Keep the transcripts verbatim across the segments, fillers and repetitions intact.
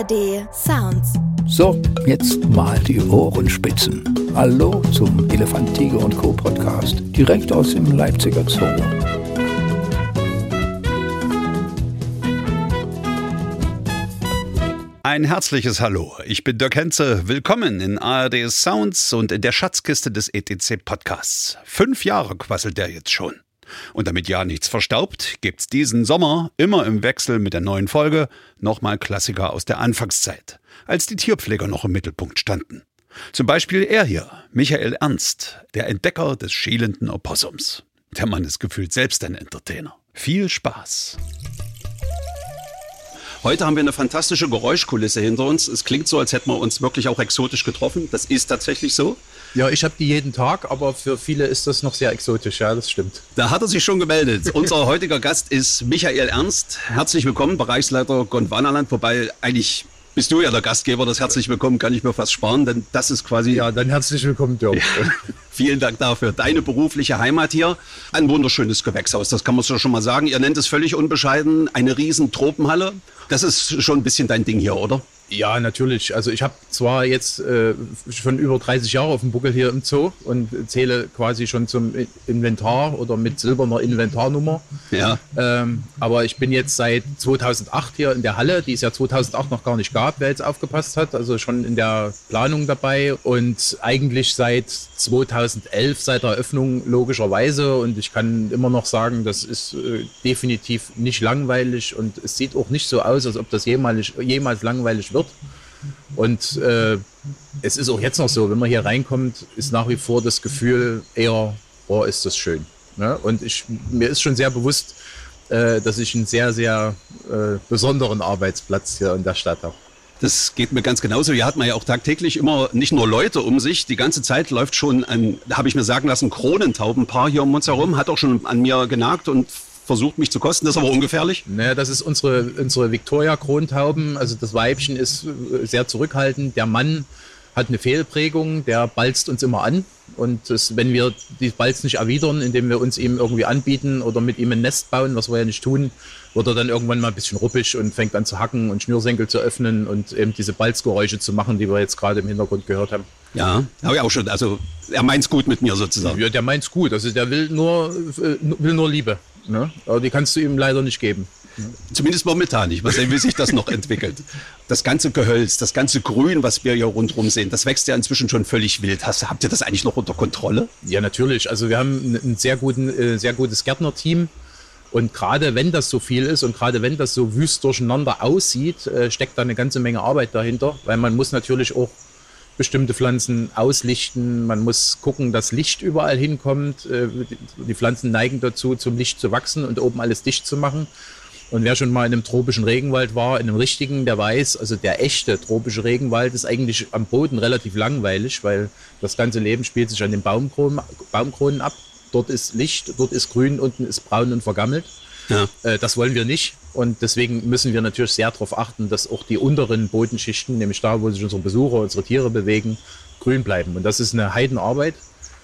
R D Sounds. So, jetzt mal die Ohrenspitzen. Hallo zum Elefant, Tiger und Co. Podcast, direkt aus dem Leipziger Zoo. Ein herzliches Hallo, ich bin Dirk Henze. Willkommen in A R D Sounds und in der Schatzkiste des E T C Podcasts. Fünf Jahre quasselt der jetzt schon. Und damit ja nichts verstaubt, gibt's diesen Sommer immer im Wechsel mit der neuen Folge nochmal Klassiker aus der Anfangszeit, als die Tierpfleger noch im Mittelpunkt standen. Zum Beispiel er hier, Michael Ernst, der Entdecker des schielenden Opossums. Der Mann ist gefühlt selbst ein Entertainer. Viel Spaß! Heute haben wir eine fantastische Geräuschkulisse hinter uns. Es klingt so, als hätten wir uns wirklich auch exotisch getroffen. Das ist tatsächlich so. Ja, ich habe die jeden Tag, aber für viele ist das noch sehr exotisch, ja, das stimmt. Da hat er sich schon gemeldet. Unser heutiger Gast ist Michael Ernst. Herzlich willkommen, Bereichsleiter Gondwanaland, wobei eigentlich bist du ja der Gastgeber. Das herzlich willkommen kann ich mir fast sparen, denn das ist quasi... Ja, dann herzlich willkommen, Dirk. Ja, vielen Dank dafür. Deine berufliche Heimat hier, ein wunderschönes Gewächshaus, das kann man so schon mal sagen. Ihr nennt es völlig unbescheiden, eine riesen Tropenhalle. Das ist schon ein bisschen dein Ding hier, oder? Ja, natürlich. Also ich habe zwar jetzt äh, schon über dreißig Jahre auf dem Buckel hier im Zoo und zähle quasi schon zum Inventar oder mit silberner Inventarnummer. Ja. Ähm, aber ich bin jetzt seit zweitausendacht hier in der Halle, die es ja zweitausendacht noch gar nicht gab, wer jetzt aufgepasst hat. Also schon in der Planung dabei und eigentlich seit zweitausendelf, seit der Eröffnung logischerweise. Und ich kann immer noch sagen, das ist äh, definitiv nicht langweilig und es sieht auch nicht so aus, als ob das jemals, jemals langweilig wird. Und äh, es ist auch jetzt noch so, wenn man hier reinkommt, ist nach wie vor das Gefühl eher, oh, ist das schön. Ne? Und ich, mir ist schon sehr bewusst, äh, dass ich einen sehr, sehr äh, besonderen Arbeitsplatz hier in der Stadt habe. Das geht mir ganz genauso. Hier hat man ja auch tagtäglich immer nicht nur Leute um sich. Die ganze Zeit läuft schon ein, da habe ich mir sagen lassen, Kronentaubenpaar hier um uns herum. Hat auch schon an mir genagt und versucht mich zu kosten. Das ist aber ungefährlich. Naja, das ist unsere, unsere Victoria-Krontauben. Also das Weibchen ist sehr zurückhaltend. Der Mann hat eine Fehlprägung, der balzt uns immer an. Und das, wenn wir die Balz nicht erwidern, indem wir uns ihm irgendwie anbieten oder mit ihm ein Nest bauen, was wir ja nicht tun, wird er dann irgendwann mal ein bisschen ruppig und fängt an zu hacken und Schnürsenkel zu öffnen und eben diese Balzgeräusche zu machen, die wir jetzt gerade im Hintergrund gehört haben. Ja, habe ich auch schon. Also er meint's gut mit mir sozusagen. Ja, der meint's gut. Also der will nur, will nur Liebe. Ne? Aber die kannst du ihm leider nicht geben. Zumindest momentan nicht. Mal sehen, wie sich das noch entwickelt. Das ganze Gehölz, das ganze Grün, was wir hier rundherum sehen, das wächst ja inzwischen schon völlig wild. Hast, habt ihr das eigentlich noch unter Kontrolle? Ja, natürlich. Also wir haben ein sehr, guten, äh, sehr gutes Gärtnerteam. Und gerade wenn das so viel ist und gerade wenn das so wüst durcheinander aussieht, äh, steckt da eine ganze Menge Arbeit dahinter. Weil man muss natürlich auch bestimmte Pflanzen auslichten. Man muss gucken, dass Licht überall hinkommt. Äh, die Pflanzen neigen dazu, zum Licht zu wachsen und oben alles dicht zu machen. Und wer schon mal in einem tropischen Regenwald war, in einem richtigen, der weiß, also der echte tropische Regenwald ist eigentlich am Boden relativ langweilig, weil das ganze Leben spielt sich an den Baumkronen, Baumkronen ab. Dort ist Licht, dort ist grün, unten ist braun und vergammelt. Ja. Äh, das wollen wir nicht. Und deswegen müssen wir natürlich sehr darauf achten, dass auch die unteren Bodenschichten, nämlich da, wo sich unsere Besucher, unsere Tiere bewegen, grün bleiben. Und das ist eine Heidenarbeit.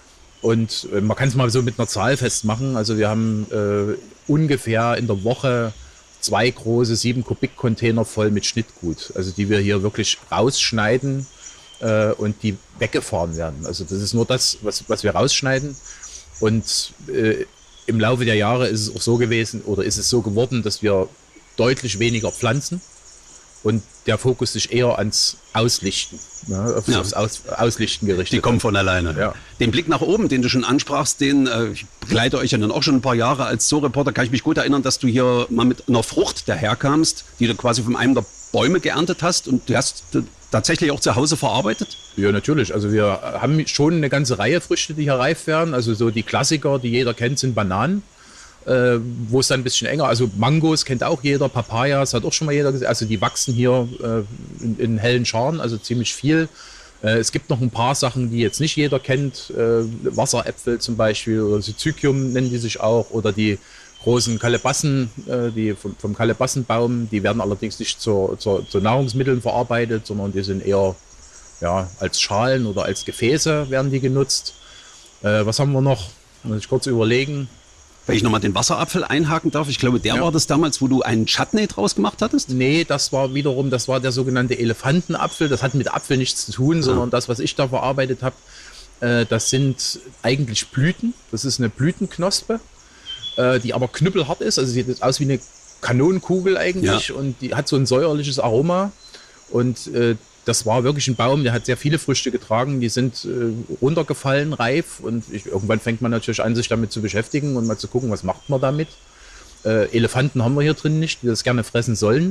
Und äh, man kann es mal so mit einer Zahl festmachen. Also wir haben äh, ungefähr in der Woche zwei große sieben Kubik-Container voll mit Schnittgut, also die wir hier wirklich rausschneiden äh, und die weggefahren werden. Also das ist nur das, was, was wir rausschneiden. Und äh, im Laufe der Jahre ist es auch so gewesen oder ist es so geworden, dass wir deutlich weniger pflanzen und der Fokus sich eher ans Auslichten, ne, aufs, ja. aufs Aus, Auslichten gerichtet. Die kommen von alleine. Ja. Den Blick nach oben, den du schon ansprachst, den äh, ich begleite euch ja dann auch schon ein paar Jahre als Zoo-Reporter, kann ich mich gut erinnern, dass du hier mal mit einer Frucht daherkamst, die du quasi von einem der Bäume geerntet hast und du hast du tatsächlich auch zu Hause verarbeitet? Ja, natürlich. Also wir haben schon eine ganze Reihe Früchte, die hier reif werden. Also so die Klassiker, die jeder kennt, sind Bananen. Äh, wo es dann ein bisschen enger, also Mangos kennt auch jeder, Papayas hat auch schon mal jeder gesehen, also die wachsen hier äh, in, in hellen Scharen, also ziemlich viel. Äh, es gibt noch ein paar Sachen, die jetzt nicht jeder kennt, äh, Wasseräpfel zum Beispiel oder Syzygium nennen die sich auch oder die großen Kalebassen, äh, die vom, vom Kalebassenbaum, die werden allerdings nicht zur, zur, zu Nahrungsmitteln verarbeitet, sondern die sind eher ja, als Schalen oder als Gefäße werden die genutzt. Äh, was haben wir noch? Muss ich kurz überlegen. Wenn ich nochmal den Wasserapfel einhaken darf, ich glaube, der Ja. war das damals, wo du einen Chutney draus gemacht hattest? Nee, das war wiederum, das war der sogenannte Elefantenapfel. Das hat mit Apfel nichts zu tun, sondern das, was ich da verarbeitet habe, äh, das sind eigentlich Blüten. Das ist eine Blütenknospe, äh, die aber knüppelhart ist. Also sieht aus wie eine Kanonenkugel eigentlich, Ja. und die hat so ein säuerliches Aroma. Und äh, das war wirklich ein Baum, der hat sehr viele Früchte getragen, die sind äh, runtergefallen, reif, und ich, irgendwann fängt man natürlich an, sich damit zu beschäftigen und mal zu gucken, was macht man damit. Äh, Elefanten haben wir hier drin nicht, die das gerne fressen sollen.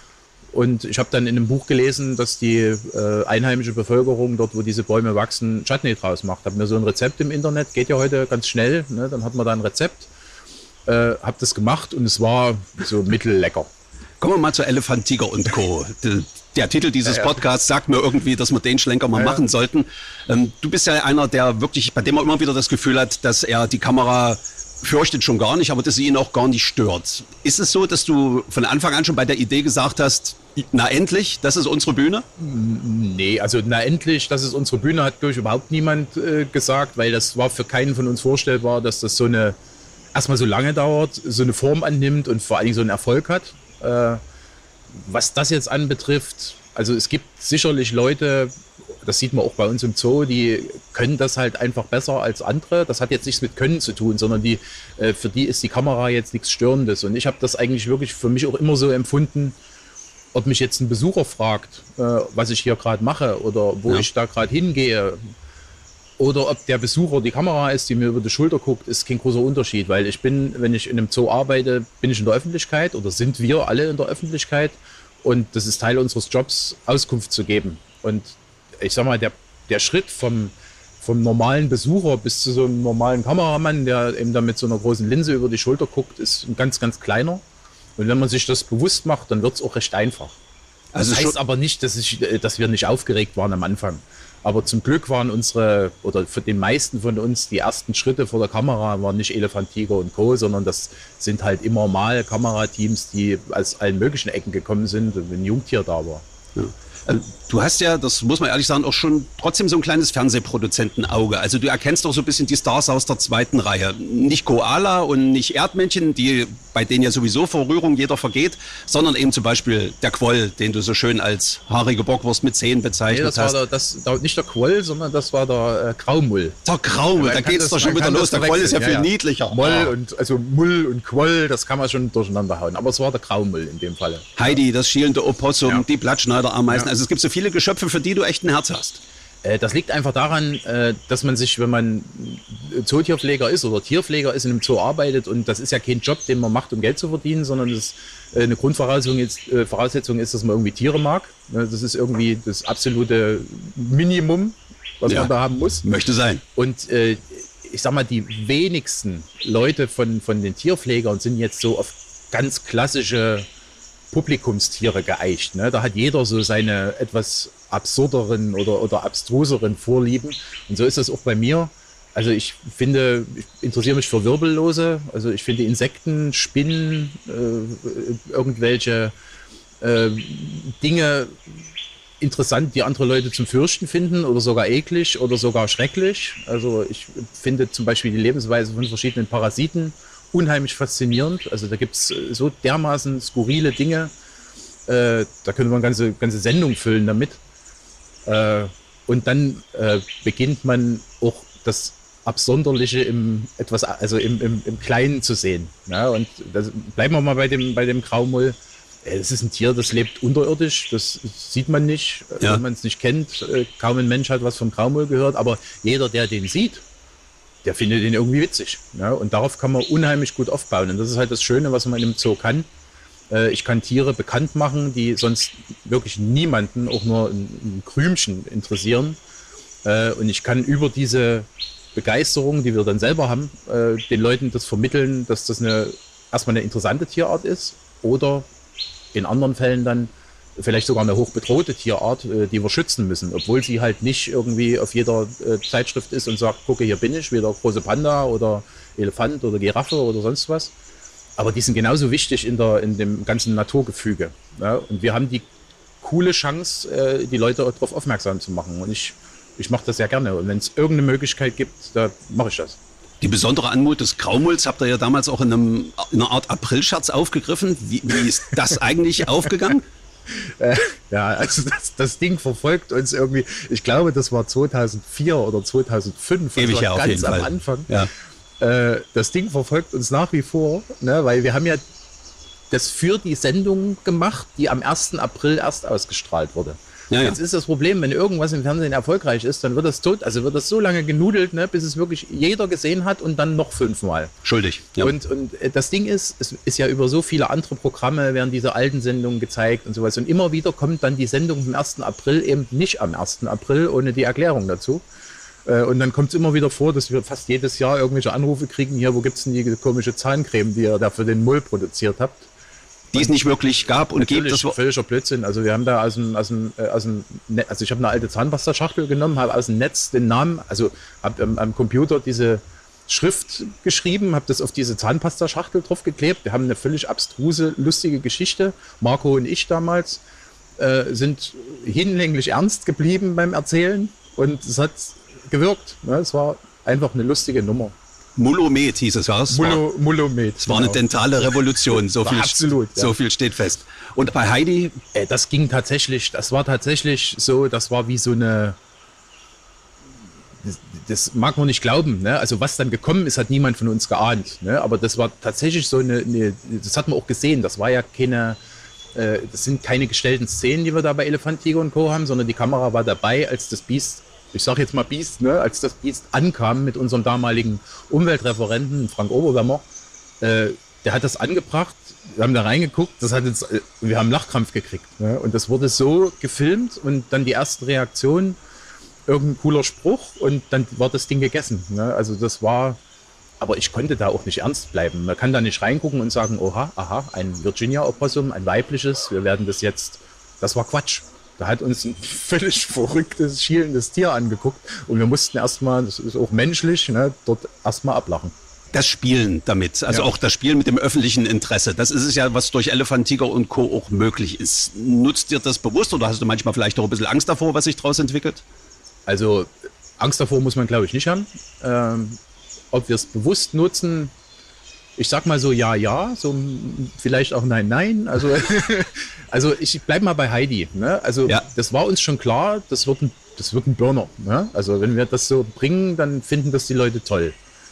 Und ich habe dann in einem Buch gelesen, dass die äh, einheimische Bevölkerung dort, wo diese Bäume wachsen, Chutney draus macht. Habe mir so ein Rezept im Internet, geht ja heute ganz schnell, ne? Dann hat man da ein Rezept, äh, habe das gemacht und es war so mittellecker. Kommen wir mal zu Elefant, Tiger und Co. Der, der Titel dieses Ja, ja. Podcasts sagt mir irgendwie, dass wir den Schlenker mal Ja, ja. machen sollten. Ähm, du bist ja einer, der wirklich, bei dem man immer wieder das Gefühl hat, dass er die Kamera fürchtet schon gar nicht, aber dass sie ihn auch gar nicht stört. Ist es so, dass du von Anfang an schon bei der Idee gesagt hast, na endlich, das ist unsere Bühne? Nee, also na endlich, das ist unsere Bühne, hat durch überhaupt niemand äh, gesagt, weil das war für keinen von uns vorstellbar, dass das so eine, erstmal so lange dauert, so eine Form annimmt und vor allen Dingen so einen Erfolg hat. Äh, was das jetzt anbetrifft, also es gibt sicherlich Leute, das sieht man auch bei uns im Zoo, die können das halt einfach besser als andere. Das hat jetzt nichts mit Können zu tun, sondern die, äh, für die ist die Kamera jetzt nichts Störendes. Und ich habe das eigentlich wirklich für mich auch immer so empfunden, ob mich jetzt ein Besucher fragt, äh, was ich hier gerade mache oder wo Ja. ich da gerade hingehe, oder ob der Besucher die Kamera ist, die mir über die Schulter guckt, ist kein großer Unterschied, weil ich bin, wenn ich in einem Zoo arbeite, bin ich in der Öffentlichkeit oder sind wir alle in der Öffentlichkeit, und das ist Teil unseres Jobs, Auskunft zu geben. Und ich sag mal, der, der Schritt vom, vom normalen Besucher bis zu so einem normalen Kameramann, der eben da mit so einer großen Linse über die Schulter guckt, ist ein ganz, ganz kleiner. Und wenn man sich das bewusst macht, dann wird es auch recht einfach. Das Also heißt schon- aber nicht, dass, ich, dass wir nicht aufgeregt waren am Anfang. Aber zum Glück waren unsere, oder für den meisten von uns, die ersten Schritte vor der Kamera waren nicht Elefant, Tiger und Co., sondern das sind halt immer mal Kamerateams, die aus allen möglichen Ecken gekommen sind und ein Jungtier da war. Ja. Ähm, Du hast ja, das muss man ehrlich sagen, auch schon trotzdem so ein kleines Fernsehproduzentenauge. Also du erkennst doch so ein bisschen die Stars aus der zweiten Reihe. Nicht Koala und nicht Erdmännchen, die, bei denen ja sowieso vor Rührung jeder vergeht, sondern eben zum Beispiel der Quoll, den du so schön als haarige Bockwurst mit Zehen Nee, bezeichnet das war hast. der, das, der, nicht der Quoll, sondern das war der äh, Graumull. Der Graue, Man da kann geht's das- doch schon man wieder kann los. das Der Quoll ist ja verwechseln. viel Ja, ja. niedlicher. Moll Ah. und, also Mull und Quoll, das kann man schon durcheinander hauen. Aber es war der Graumull in dem Falle. Heidi, das schielende Opossum, Ja. die Blattschneiderameisen. Ja. Also es gibt so viele Geschöpfe, für die du echt ein Herz hast. Äh, Das liegt einfach daran, äh, dass man sich, wenn man Zootierpfleger ist oder Tierpfleger ist, in einem Zoo arbeitet, und das ist ja kein Job, den man macht, um Geld zu verdienen, sondern das äh, eine Grundvoraussetzung ist, äh, Voraussetzung ist, dass man irgendwie Tiere mag. Ne, Das ist irgendwie das absolute Minimum, was Ja. man da haben muss. Möchte sein. Und äh, ich sag mal, die wenigsten Leute von, von den Tierpflegern sind jetzt so auf ganz klassische Publikumstiere geeicht. Ne? Da hat jeder so seine etwas absurderen oder, oder abstruseren Vorlieben. Und so ist das auch bei mir. Also ich finde, ich interessiere mich für Wirbellose. Also ich finde Insekten, Spinnen, äh, irgendwelche äh, Dinge interessant, die andere Leute zum Fürchten finden oder sogar eklig oder sogar schrecklich. Also ich finde zum Beispiel die Lebensweise von verschiedenen Parasiten unheimlich faszinierend. Also da gibt es so dermaßen skurrile Dinge, äh, da könnte man eine ganze, ganze Sendung füllen damit. Äh, und dann äh, beginnt man auch das Absonderliche im etwas, also im, im, im Kleinen zu sehen. Ja, und das, bleiben wir mal bei dem, bei dem Graumull. Es ist ein Tier, das lebt unterirdisch, das sieht man nicht, Ja. wenn man es nicht kennt. Äh, Kaum ein Mensch hat was vom Graumull gehört, aber jeder, der den sieht, der findet ihn irgendwie witzig. Ja? Und darauf kann man unheimlich gut aufbauen. Und das ist halt das Schöne, was man im Zoo kann. Äh, ich kann Tiere bekannt machen, die sonst wirklich niemanden, auch nur ein, ein Krümchen interessieren. Äh, und ich kann über diese Begeisterung, die wir dann selber haben, äh, den Leuten das vermitteln, dass das eine, erstmal eine interessante Tierart ist oder in anderen Fällen dann vielleicht sogar eine hochbedrohte Tierart, äh, die wir schützen müssen, obwohl sie halt nicht irgendwie auf jeder äh, Zeitschrift ist und sagt, gucke, hier bin ich, wie der große Panda oder Elefant oder Giraffe oder sonst was. Aber die sind genauso wichtig in, der, in dem ganzen Naturgefüge. Ja? Und wir haben die coole Chance, äh, die Leute darauf aufmerksam zu machen. Und ich, ich mache das sehr gerne. Und wenn es irgendeine Möglichkeit gibt, da mache ich das. Die besondere Anmut des Graumulls habt ihr ja damals auch in, einem, in einer Art Aprilscherz aufgegriffen. Wie, wie ist das eigentlich aufgegangen? Äh, ja, also das, das Ding verfolgt uns irgendwie, ich glaube, das war zweitausendvier oder zweitausendfünf, Ewig also ja, auf ganz jeden am Fall. Anfang. Ja. Äh, das Ding verfolgt uns nach wie vor, ne, weil wir haben ja das für die Sendung gemacht, die am ersten April erst ausgestrahlt wurde. Ja, ja. Jetzt ist das Problem, wenn irgendwas im Fernsehen erfolgreich ist, dann wird das tot, also wird das so lange genudelt, ne, bis es wirklich jeder gesehen hat und dann noch fünfmal. Schuldig. Ja. Und, und das Ding ist, es ist ja über so viele andere Programme werden diese alten Sendungen gezeigt und sowas. Und immer wieder kommt dann die Sendung vom ersten April eben nicht am ersten April ohne die Erklärung dazu. Und dann kommt es immer wieder vor, dass wir fast jedes Jahr irgendwelche Anrufe kriegen, hier, wo gibt es denn die komische Zahncreme, die ihr da für den Mull produziert habt? Die es nicht wirklich gab und gibt. Das war völliger Blödsinn. Also wir haben da aus dem, aus dem, aus dem Netz, also ich habe eine alte Zahnpasta-Schachtel genommen, habe aus dem Netz den Namen, also habe am, am Computer diese Schrift geschrieben, habe das auf diese Zahnpasta-Schachtel drauf geklebt. Wir haben eine völlig abstruse, lustige Geschichte. Marco und ich damals äh, sind hinlänglich ernst geblieben beim Erzählen und es hat gewirkt. Ne? Es war einfach eine lustige Nummer. Mullomed hieß es, ja. Es Mullo, war, Mullomed. es war eine dentale Revolution, so viel, absolut, ja. so viel steht fest. Und bei Heidi? Äh, das ging tatsächlich, das war tatsächlich so, das war wie so eine, das, das mag man nicht glauben, ne? Also was dann gekommen ist, hat niemand von uns geahnt, ne? Aber das war tatsächlich so eine, eine, das hat man auch gesehen, das war ja keine, äh, das sind keine gestellten Szenen, die wir da bei Elefant, Tiger und Co. haben, sondern die Kamera war dabei, als das Biest, ich sage jetzt mal Biest, ne, als das Biest ankam mit unserem damaligen Umweltreferenten Frank Oberwemmer, äh, der hat das angebracht, wir haben da reingeguckt, das hat jetzt, äh, wir haben einen Lachkrampf gekriegt. Ne, und das wurde so gefilmt und dann die ersten Reaktionen, irgendein cooler Spruch und dann war das Ding gegessen. Ne, also das war, aber ich konnte da auch nicht ernst bleiben. Man kann da nicht reingucken und sagen, oha, aha, ein Virginia-Opossum, ein weibliches, wir werden das jetzt, das war Quatsch. Da hat uns ein völlig verrücktes, schielendes Tier angeguckt und wir mussten erstmal, das ist auch menschlich, ne, dort erstmal ablachen. Das Spielen damit, also ja. Auch das Spielen mit dem öffentlichen Interesse, das ist es ja, was durch Elefant, Tiger und Co. auch möglich ist. Nutzt dir das bewusst oder hast du manchmal vielleicht auch ein bisschen Angst davor, was sich daraus entwickelt? Also Angst davor muss man, glaube ich, nicht haben. Ähm, ob wir es bewusst nutzen, ich sag mal so ja, ja, so vielleicht auch nein, nein. Also, also ich bleib mal bei Heidi. Ne? Also ja. Das war uns schon klar, das wird ein, das wird ein Burner. Ne? Also wenn wir das so bringen, dann finden das die Leute toll.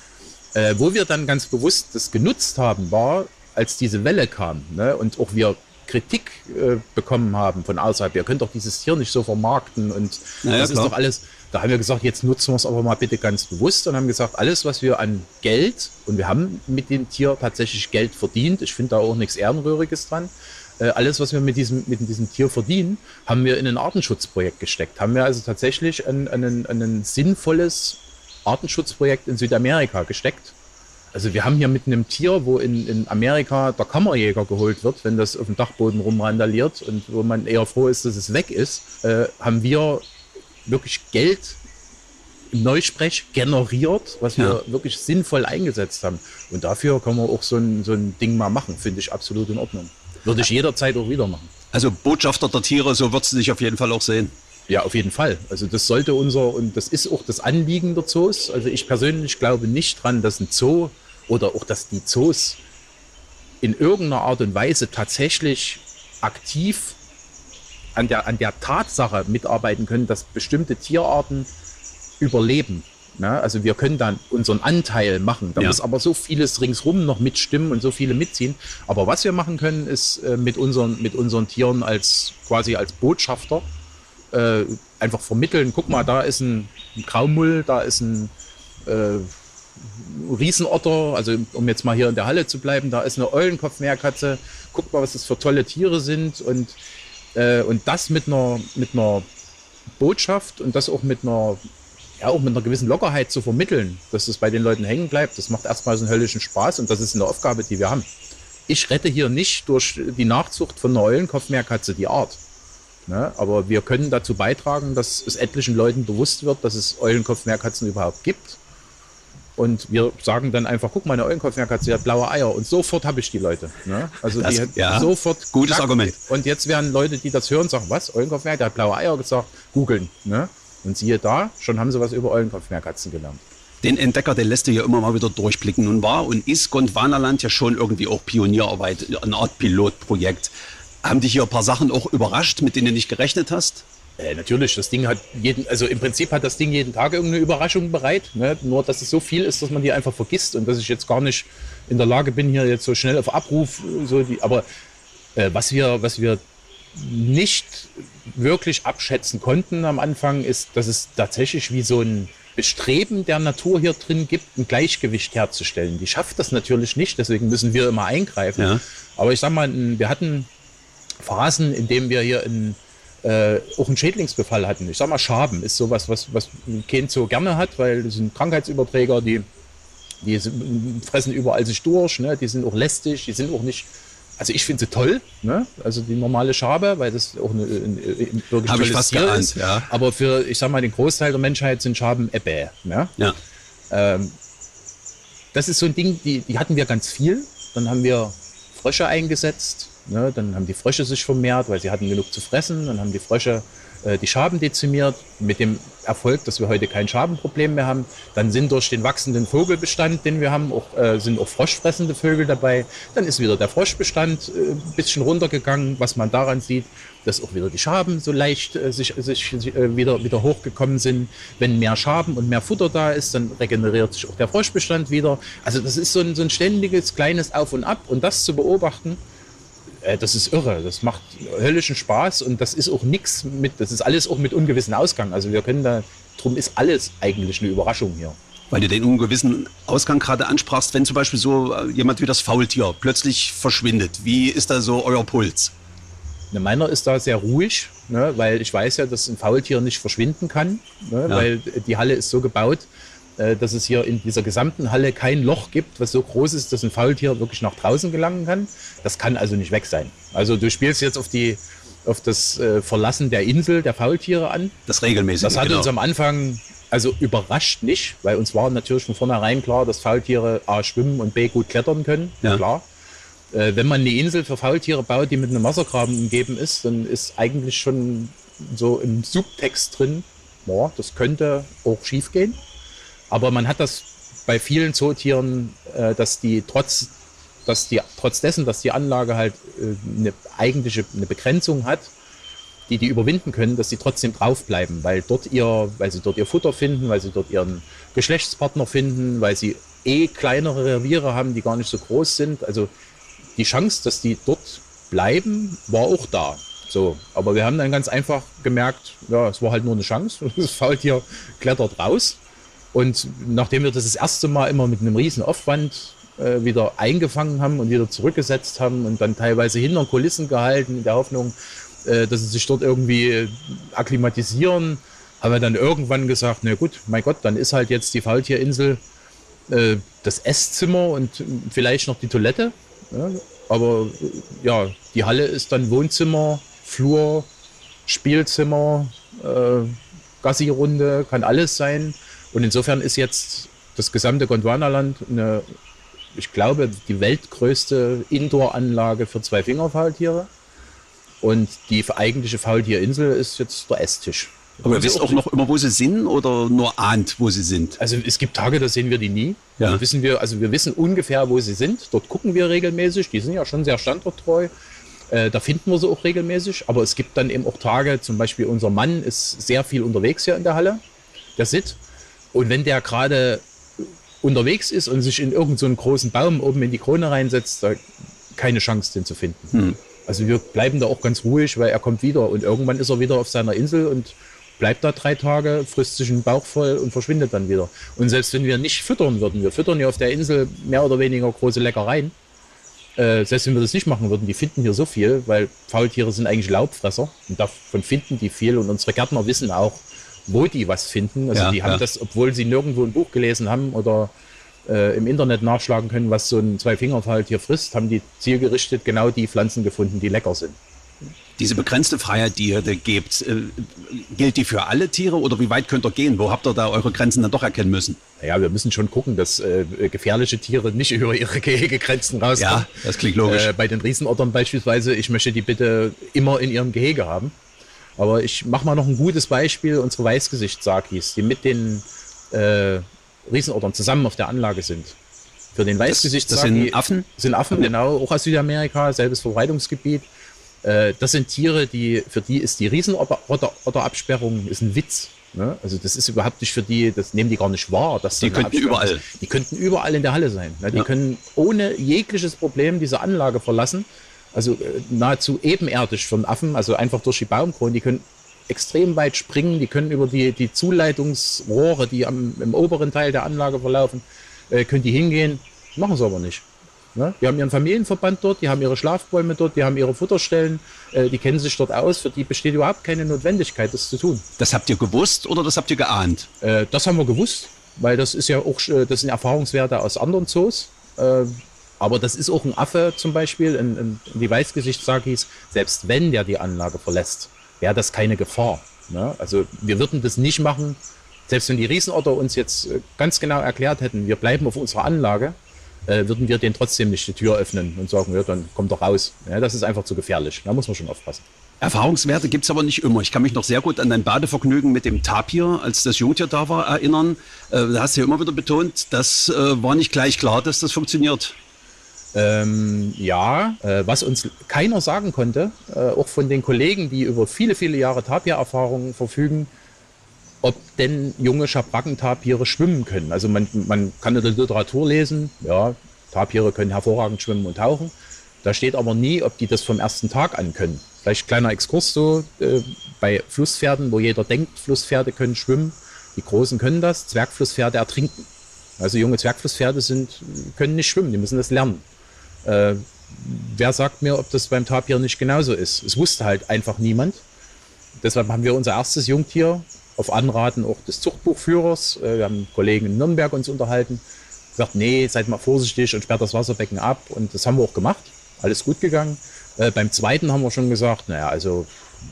Äh, wo wir dann ganz bewusst das genutzt haben, war, als diese Welle kam, ne? Und auch wir Kritik äh, bekommen haben von außerhalb. Ihr könnt doch dieses Tier nicht so vermarkten und naja, das ist klar. Doch alles. Da haben wir gesagt, jetzt nutzen wir es aber mal bitte ganz bewusst und haben gesagt, alles, was wir an Geld, und wir haben mit dem Tier tatsächlich Geld verdient, ich finde da auch nichts Ehrenrühriges dran, äh, alles, was wir mit diesem, mit diesem Tier verdienen, haben wir in ein Artenschutzprojekt gesteckt. Haben wir also tatsächlich ein, ein, ein sinnvolles Artenschutzprojekt in Südamerika gesteckt. Also wir haben hier mit einem Tier, wo in, in Amerika der Kammerjäger geholt wird, wenn das auf dem Dachboden rumrandaliert und wo man eher froh ist, dass es weg ist, äh, haben wir wirklich Geld im Neusprech generiert, was wir ja. wirklich sinnvoll eingesetzt haben. Und dafür kann man auch so ein, so ein Ding mal machen, finde ich absolut in Ordnung. Würde ich jederzeit auch wieder machen. Also Botschafter der Tiere, so würdest du dich auf jeden Fall auch sehen. Ja, auf jeden Fall. Also das sollte unser, und das ist auch das Anliegen der Zoos. Also ich persönlich glaube nicht dran, dass ein Zoo oder auch, dass die Zoos in irgendeiner Art und Weise tatsächlich aktiv an der, an der Tatsache mitarbeiten können, dass bestimmte Tierarten überleben. Ja, also wir können dann unseren Anteil machen. Da ja. muss aber so vieles ringsrum noch mitstimmen und so viele mitziehen. Aber was wir machen können, ist äh, mit, unseren, mit unseren Tieren als quasi als Botschafter äh, einfach vermitteln. Guck mal, da ist ein, ein Graumull, da ist ein äh, Riesenotter, also um jetzt mal hier in der Halle zu bleiben, da ist eine Eulenkopfmeerkatze. Guck mal, was das für tolle Tiere sind und Und das mit einer, mit einer Botschaft und das auch mit einer, ja, auch mit einer gewissen Lockerheit zu vermitteln, dass es bei den Leuten hängen bleibt, das macht erstmal so einen höllischen Spaß und das ist eine Aufgabe, die wir haben. Ich rette hier nicht durch die Nachzucht von einer Eulenkopfmeerkatze die Art. Ne? Aber wir können dazu beitragen, dass es etlichen Leuten bewusst wird, dass es Eulenkopfmeerkatzen überhaupt gibt. Und wir sagen dann einfach, guck mal, eine Eulenkopfmeerkatze, die hat blaue Eier. Und sofort habe ich die Leute. Ne? Also das, die hat ja, sofort... Gutes zack. Argument. Und jetzt werden Leute, die das hören, sagen, was, Eulenkopfmeerkatze, der hat blaue Eier, gesagt, googeln. Ne? Und siehe da, schon haben sie was über Eulenkopfmeerkatzen gelernt. Den Entdecker, den lässt du ja immer mal wieder durchblicken. Nun war und ist Gondwanaland ja schon irgendwie auch Pionierarbeit, eine Art Pilotprojekt. Haben dich hier ein paar Sachen auch überrascht, mit denen du nicht gerechnet hast? Äh, natürlich, das Ding hat jeden, also im Prinzip hat das Ding jeden Tag irgendeine Überraschung bereit. Ne? Nur, dass es so viel ist, dass man die einfach vergisst und dass ich jetzt gar nicht in der Lage bin, hier jetzt so schnell auf Abruf, so die, aber äh, was wir, was wir nicht wirklich abschätzen konnten am Anfang, ist, dass es tatsächlich wie so ein Bestreben der Natur hier drin gibt, ein Gleichgewicht herzustellen. Die schafft das natürlich nicht, deswegen müssen wir immer eingreifen. Ja. Aber ich sag mal, wir hatten Phasen, in denen wir hier in Äh, auch einen Schädlingsbefall hatten. Ich sag mal, Schaben ist sowas, was, was kein so gerne hat, weil das sind Krankheitsüberträger, die, die fressen überall sich durch, ne? Die sind auch lästig, die sind auch nicht, also ich finde sie toll, ne? Also die normale Schabe, weil das auch eine, ein, ein wirklich Hab tolles Tier geahnt, ist. Ja. Aber für, ich sag mal, den Großteil der Menschheit sind Schaben Ebbe. Ne? Ja. Ähm, das ist so ein Ding, die, die hatten wir ganz viel. Dann haben wir Frösche eingesetzt. Ne, dann haben die Frösche sich vermehrt, weil sie hatten genug zu fressen. Dann haben die Frösche äh, die Schaben dezimiert, mit dem Erfolg, dass wir heute kein Schabenproblem mehr haben. Dann sind durch den wachsenden Vogelbestand, den wir haben, auch, äh, sind auch froschfressende Vögel dabei. Dann ist wieder der Froschbestand äh, ein bisschen runtergegangen, was man daran sieht, dass auch wieder die Schaben so leicht äh, sich, sich äh, wieder, wieder hochgekommen sind. Wenn mehr Schaben und mehr Futter da ist, dann regeneriert sich auch der Froschbestand wieder. Also das ist so ein, so ein ständiges, kleines Auf und Ab. Und das zu beobachten, das ist irre, das macht höllischen Spaß und das ist auch nichts mit, das ist alles auch mit ungewissen Ausgang. Also wir können da, drum ist alles eigentlich eine Überraschung hier. Weil du den ungewissen Ausgang gerade ansprachst, wenn zum Beispiel so jemand wie das Faultier plötzlich verschwindet, wie ist da so euer Puls? Ne, meiner ist da sehr ruhig, ne, weil ich weiß ja, dass ein Faultier nicht verschwinden kann, ne, ja. Weil die Halle ist so gebaut, dass es hier in dieser gesamten Halle kein Loch gibt, was so groß ist, dass ein Faultier wirklich nach draußen gelangen kann. Das kann also nicht weg sein. Also du spielst jetzt auf, die, auf das äh, Verlassen der Insel der Faultiere an. Das regelmäßig. Das hat genau. uns am Anfang also überrascht nicht, weil uns war natürlich von vornherein klar, dass Faultiere A schwimmen und B gut klettern können. Ja. Klar. Äh, wenn man eine Insel für Faultiere baut, die mit einem Wassergraben umgeben ist, dann ist eigentlich schon so im Subtext drin, boah, das könnte auch schief gehen. Aber man hat das bei vielen Zootieren, äh, dass die trotz, dass die trotz dessen, dass die Anlage halt äh, eine eigentliche eine Begrenzung hat, die die überwinden können, dass sie trotzdem draufbleiben, weil dort ihr, weil sie dort ihr Futter finden, weil sie dort ihren Geschlechtspartner finden, weil sie eh kleinere Reviere haben, die gar nicht so groß sind. Also die Chance, dass die dort bleiben, war auch da. So, aber wir haben dann ganz einfach gemerkt, ja, es war halt nur eine Chance. Das Faultier klettert raus. Und nachdem wir das das erste Mal immer mit einem riesen Aufwand äh, wieder eingefangen haben und wieder zurückgesetzt haben und dann teilweise hinter Kulissen gehalten, in der Hoffnung, äh, dass sie sich dort irgendwie akklimatisieren, haben wir dann irgendwann gesagt, na gut, mein Gott, dann ist halt jetzt die Faultierinsel äh, das Esszimmer und vielleicht noch die Toilette. Ja, aber ja, die Halle ist dann Wohnzimmer, Flur, Spielzimmer, äh, Gassi-Runde, kann alles sein. Und insofern ist jetzt das gesamte Gondwanaland eine, ich glaube, die weltgrößte Indoor-Anlage für Zwei-Finger-Faultiere. Und die eigentliche Faultierinsel ist jetzt der Esstisch. Aber ihr wisst auch noch immer, wo sie sind oder nur ahnt, wo sie sind? Also es gibt Tage, da sehen wir die nie. Ja. Also wissen wir, also wir wissen ungefähr, wo sie sind. Dort gucken wir regelmäßig. Die sind ja schon sehr standorttreu. Äh, da finden wir sie auch regelmäßig. Aber es gibt dann eben auch Tage, zum Beispiel unser Mann ist sehr viel unterwegs hier in der Halle. Der Sitt. Und wenn der gerade unterwegs ist und sich in irgendeinen so großen Baum oben in die Krone reinsetzt, da keine Chance, den zu finden. Hm. Also wir bleiben da auch ganz ruhig, weil er kommt wieder. Und irgendwann ist er wieder auf seiner Insel und bleibt da drei Tage, frisst sich einen Bauch voll und verschwindet dann wieder. Und selbst wenn wir nicht füttern würden, wir füttern ja auf der Insel mehr oder weniger große Leckereien. Äh, selbst wenn wir das nicht machen würden, die finden hier so viel, weil Faultiere sind eigentlich Laubfresser. Und davon finden die viel. Und unsere Gärtner wissen auch, wo die was finden. Also ja, die haben ja. das, obwohl sie nirgendwo ein Buch gelesen haben oder äh, im Internet nachschlagen können, was so ein Zwei-Finger-Faultier frisst, haben die zielgerichtet genau die Pflanzen gefunden, die lecker sind. Diese begrenzte Freiheit, die ihr da gebt, äh, gilt die für alle Tiere oder wie weit könnt ihr gehen? Wo habt ihr da eure Grenzen dann doch erkennen müssen? Ja, wir müssen schon gucken, dass äh, gefährliche Tiere nicht über ihre Gehegegrenzen rauskommen. Ja, das klingt logisch. Äh, bei den Riesenottern beispielsweise, ich möchte die bitte immer in ihrem Gehege haben. Aber ich mache mal noch ein gutes Beispiel, unsere Weißgesicht-Sakis, die mit den äh, Riesenottern zusammen auf der Anlage sind. Für den Weißgesichtssack. Das, das sind Affen? Sind Affen, genau, auch aus Südamerika, selbes Verbreitungsgebiet. Äh, das sind Tiere, die, für die ist die Riesenotterabsperrung ist ein Witz. Ne? Also das ist überhaupt nicht für die, das nehmen die gar nicht wahr. Dass die könnten überall. Ist. Die könnten überall in der Halle sein. Ne? Die ja. können ohne jegliches Problem diese Anlage verlassen. Also äh, nahezu ebenerdig für einen Affen, also einfach durch die Baumkronen. Die können extrem weit springen, die können über die, die Zuleitungsrohre, die am, im oberen Teil der Anlage verlaufen, äh, können die hingehen, machen sie aber nicht. Ne? Die haben ihren Familienverband dort, die haben ihre Schlafbäume dort, die haben ihre Futterstellen, äh, die kennen sich dort aus, für die besteht überhaupt keine Notwendigkeit, das zu tun. Das habt ihr gewusst oder das habt ihr geahnt? Äh, das haben wir gewusst, weil das ist ja auch, das sind Erfahrungswerte aus anderen Zoos. Äh, aber das ist auch ein Affe zum Beispiel, in, in, in die Weißgesichtssakis, selbst wenn der die Anlage verlässt, wäre das keine Gefahr. Ne? Also wir würden das nicht machen, selbst wenn die Riesenotter uns jetzt ganz genau erklärt hätten, wir bleiben auf unserer Anlage, äh, würden wir denen trotzdem nicht die Tür öffnen und sagen, ja, dann kommt doch raus. Ja, das ist einfach zu gefährlich, da muss man schon aufpassen. Erfahrungswerte gibt es aber nicht immer. Ich kann mich noch sehr gut an dein Badevergnügen mit dem Tapir, als das Jungtier da war, erinnern. Äh, da hast du ja immer wieder betont, das äh, war nicht gleich klar, dass das funktioniert. Ähm, ja, äh, was uns keiner sagen konnte, äh, auch von den Kollegen, die über viele, viele Jahre Tapir-Erfahrungen verfügen, ob denn junge Schabrackentapire schwimmen können. Also man, man kann in der Literatur lesen, ja, Tapire können hervorragend schwimmen und tauchen. Da steht aber nie, ob die das vom ersten Tag an können. Vielleicht kleiner Exkurs so, äh, bei Flusspferden, wo jeder denkt, Flusspferde können schwimmen, die Großen können das, Zwergflusspferde ertrinken. Also junge Zwergflusspferde sind, können nicht schwimmen, die müssen das lernen. Äh, wer sagt mir, ob das beim Tapir nicht genauso ist? Es wusste halt einfach niemand. Deshalb haben wir unser erstes Jungtier auf Anraten auch des Zuchtbuchführers, äh, wir haben einen Kollegen in Nürnberg uns unterhalten, gesagt, nee, seid mal vorsichtig und sperrt das Wasserbecken ab. Und das haben wir auch gemacht. Alles gut gegangen. Äh, beim zweiten haben wir schon gesagt, naja, also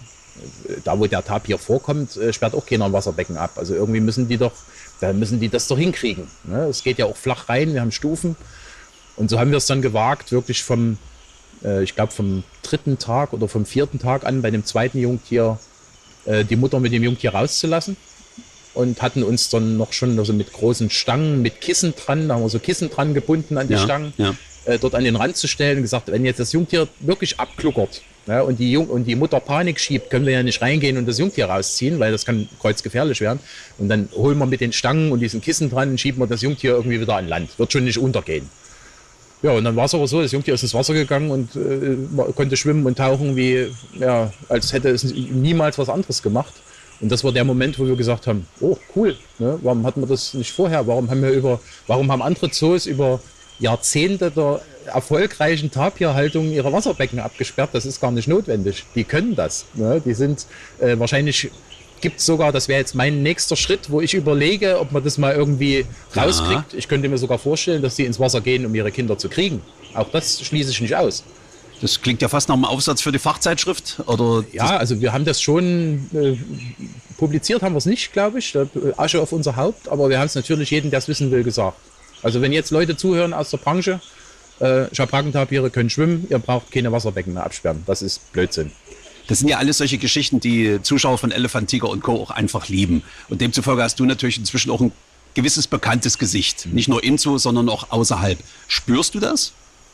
äh, da wo der Tapir vorkommt, äh, sperrt auch keiner ein Wasserbecken ab. Also irgendwie müssen die doch, da müssen die das doch hinkriegen. Ne? Es geht ja auch flach rein, wir haben Stufen. Und so haben wir es dann gewagt, wirklich vom, äh, ich glaube vom dritten Tag oder vom vierten Tag an bei dem zweiten Jungtier äh, die Mutter mit dem Jungtier rauszulassen. Und hatten uns dann noch schon also mit großen Stangen, mit Kissen dran, da haben wir so Kissen dran gebunden an die ja, Stangen, ja. äh, dort an den Rand zu stellen und gesagt, wenn jetzt das Jungtier wirklich abkluckert, ja, und, die Jung und die Mutter Panik schiebt, können wir ja nicht reingehen und das Jungtier rausziehen, weil das kann kreuzgefährlich werden. Und dann holen wir mit den Stangen und diesen Kissen dran und schieben wir das Jungtier irgendwie wieder an Land. Wird schon nicht untergehen. Ja, und dann war es aber so, das Jungtier ist ins Wasser gegangen und äh, konnte schwimmen und tauchen, wie, ja, als hätte es niemals was anderes gemacht. Und das war der Moment, wo wir gesagt haben, oh cool, ne? Warum hatten wir das nicht vorher? Warum haben wir über, warum haben andere Zoos über Jahrzehnte der erfolgreichen Tapirhaltung ihre Wasserbecken abgesperrt? Das ist gar nicht notwendig. Die können das. Ne? Die sind äh, wahrscheinlich, gibt es sogar, das wäre jetzt mein nächster Schritt, wo ich überlege, ob man das mal irgendwie rauskriegt. Ja. Ich könnte mir sogar vorstellen, dass die ins Wasser gehen, um ihre Kinder zu kriegen. Auch das schließe ich nicht aus. Das klingt ja fast nach einem Aufsatz für die Fachzeitschrift. Oder ja, also wir haben das schon, äh, publiziert haben wir es nicht, glaube ich, da, Asche auf unser Haupt, aber wir haben es natürlich jedem, der es wissen will, gesagt. Also wenn jetzt Leute zuhören aus der Branche, äh, Schabrackentapire können schwimmen, ihr braucht keine Wasserbecken mehr absperren. Das ist Blödsinn. Das sind ja alles solche Geschichten, die Zuschauer von Elefant, Tiger und Co. auch einfach lieben. Und demzufolge hast du natürlich inzwischen auch ein gewisses bekanntes Gesicht. Nicht nur im Zoo, sondern auch außerhalb. Spürst du das?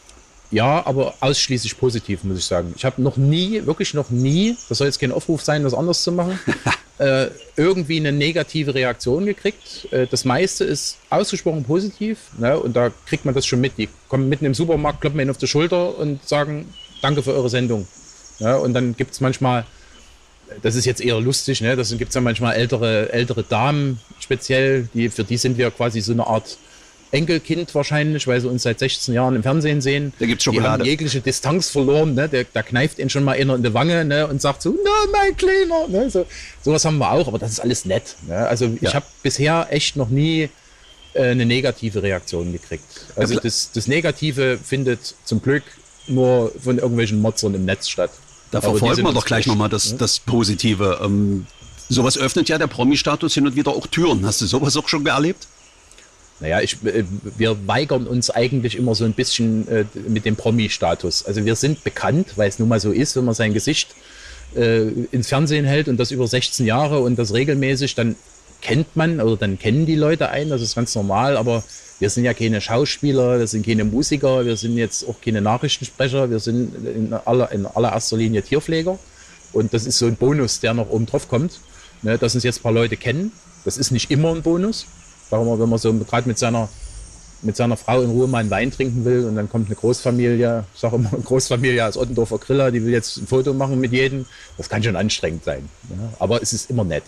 Ja, aber ausschließlich positiv, muss ich sagen. Ich habe noch nie, wirklich noch nie, das soll jetzt kein Aufruf sein, das anders zu machen, äh, irgendwie eine negative Reaktion gekriegt. Äh, das meiste ist ausgesprochen positiv, ne? Und da kriegt man das schon mit. Die kommen mitten im Supermarkt, kloppen einen auf die Schulter und sagen, danke für eure Sendung. Ja, und dann gibt es manchmal, das ist jetzt eher lustig, ne? Das gibt es ja manchmal ältere, ältere Damen speziell, die, für die sind wir quasi so eine Art Enkelkind wahrscheinlich, weil sie uns seit sechzehn Jahren im Fernsehen sehen. Da gibt's Schokolade. Die haben jegliche Distanz verloren, ne? Der, der kneift ihn schon mal einer in die Wange, ne? Und sagt so, na, mein Kleiner. Ne? So, sowas haben wir auch, aber das ist alles nett. Ne? Also ja. Ich habe bisher echt noch nie äh, eine negative Reaktion gekriegt. Also ja, das, das Negative findet zum Glück nur von irgendwelchen Motzern im Netz statt. Da verfolgen wir doch gleich nochmal das, das Positive. Ähm, sowas öffnet ja der Promi-Status hin und wieder auch Türen. Hast du sowas auch schon erlebt? Naja, ich, wir weigern uns eigentlich immer so ein bisschen äh, mit dem Promi-Status. Also wir sind bekannt, weil es nun mal so ist, wenn man sein Gesicht äh, ins Fernsehen hält und das über sechzehn Jahre und das regelmäßig, dann kennt man oder dann kennen die Leute einen, das ist ganz normal, aber wir sind ja keine Schauspieler, wir sind keine Musiker, wir sind jetzt auch keine Nachrichtensprecher, wir sind in, aller, in allererster Linie Tierpfleger und das ist so ein Bonus, der noch oben drauf kommt, ne, dass uns jetzt ein paar Leute kennen. Das ist nicht immer ein Bonus, sagen wir, wenn man so gerade mit seiner, mit seiner Frau in Ruhe mal einen Wein trinken will und dann kommt eine Großfamilie, ich sage immer eine Großfamilie aus Ottendorfer Griller, die will jetzt ein Foto machen mit jedem, das kann schon anstrengend sein, ja, aber es ist immer nett.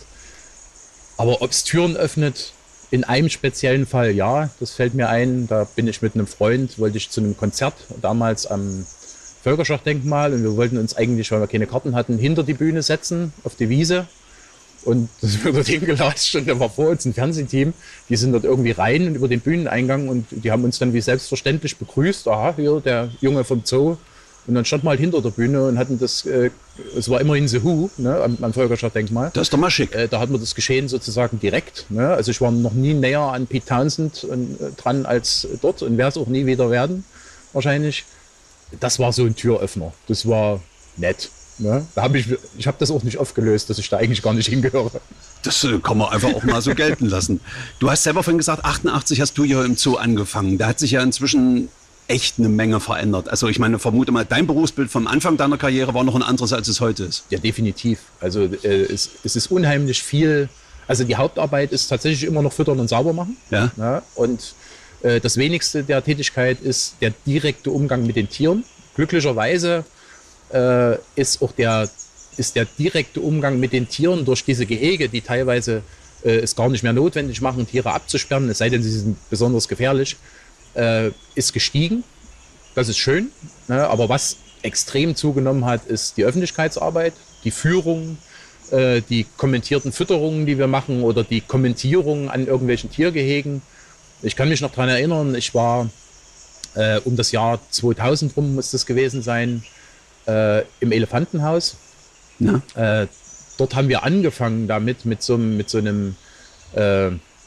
Aber ob es Türen öffnet, in einem speziellen Fall ja, das fällt mir ein. Da bin ich mit einem Freund, wollte ich zu einem Konzert, damals am Völkerschlachtdenkmal. Und wir wollten uns eigentlich, weil wir keine Karten hatten, hinter die Bühne setzen, auf die Wiese. Und das wird dort hingelatscht und da war vor uns ein Fernsehteam. Die sind dort irgendwie rein und über den Bühneneingang und die haben uns dann wie selbstverständlich begrüßt. Aha, hier der Junge vom Zoo. Und dann stand mal halt hinter der Bühne und hatten das, äh, es war immerhin The Who, ne, am, am Völkerschlachtdenkmal. Das ist doch mal schick. Äh, da hat man das Geschehen sozusagen direkt. Ne? Also ich war noch nie näher an Pete Townsend und, äh, dran als dort und werde es auch nie wieder werden, wahrscheinlich. Das war so ein Türöffner. Das war nett. Ne? Da hab ich ich habe das auch nicht aufgelöst, dass ich da eigentlich gar nicht hingehöre. Das äh, kann man einfach auch mal so gelten lassen. Du hast selber vorhin gesagt, achtundachtzig hast du hier im Zoo angefangen. Da hat sich ja inzwischen echt eine Menge verändert. Also ich meine, vermute mal, dein Berufsbild vom Anfang deiner Karriere war noch ein anderes, als es heute ist. Ja, definitiv. Also äh, es, es ist unheimlich viel. Also die Hauptarbeit ist tatsächlich immer noch füttern und sauber machen. Ja. Ja, und äh, das wenigste der Tätigkeit ist der direkte Umgang mit den Tieren. Glücklicherweise äh, ist auch der, ist der direkte Umgang mit den Tieren durch diese Gehege, die teilweise äh, es gar nicht mehr notwendig machen, Tiere abzusperren, es sei denn, sie sind besonders gefährlich, äh, ist gestiegen. Das ist schön. Ne? Aber was extrem zugenommen hat, ist die Öffentlichkeitsarbeit, die Führung, äh, die kommentierten Fütterungen, die wir machen oder die Kommentierungen an irgendwelchen Tiergehegen. Ich kann mich noch daran erinnern, ich war äh, um das Jahr zweitausend rum, muss das gewesen sein, äh, im Elefantenhaus. Ja. Äh, dort haben wir angefangen damit, mit so, mit so einem äh,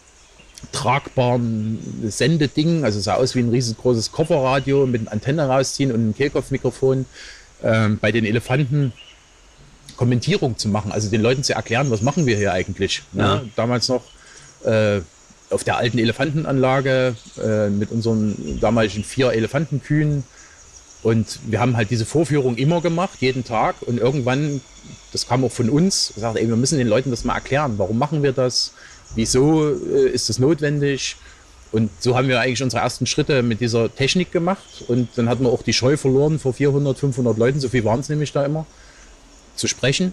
tragbaren Sendeding, also sah aus wie ein riesengroßes Kofferradio mit einer Antenne rausziehen und einem Kehlkopfmikrofon, äh, bei den Elefanten Kommentierung zu machen, also den Leuten zu erklären, was machen wir hier eigentlich. Ja. Ne? Damals noch äh, auf der alten Elefantenanlage äh, mit unseren damaligen vier Elefantenkühen. Und wir haben halt diese Vorführung immer gemacht, jeden Tag. Und irgendwann, das kam auch von uns, gesagt, ey, wir müssen den Leuten das mal erklären. Warum machen wir das? Wieso äh, ist das notwendig? Und so haben wir eigentlich unsere ersten Schritte mit dieser Technik gemacht. Und dann hatten wir auch die Scheu verloren, vor vierhundert, fünfhundert Leuten, so viel waren es nämlich da immer, zu sprechen.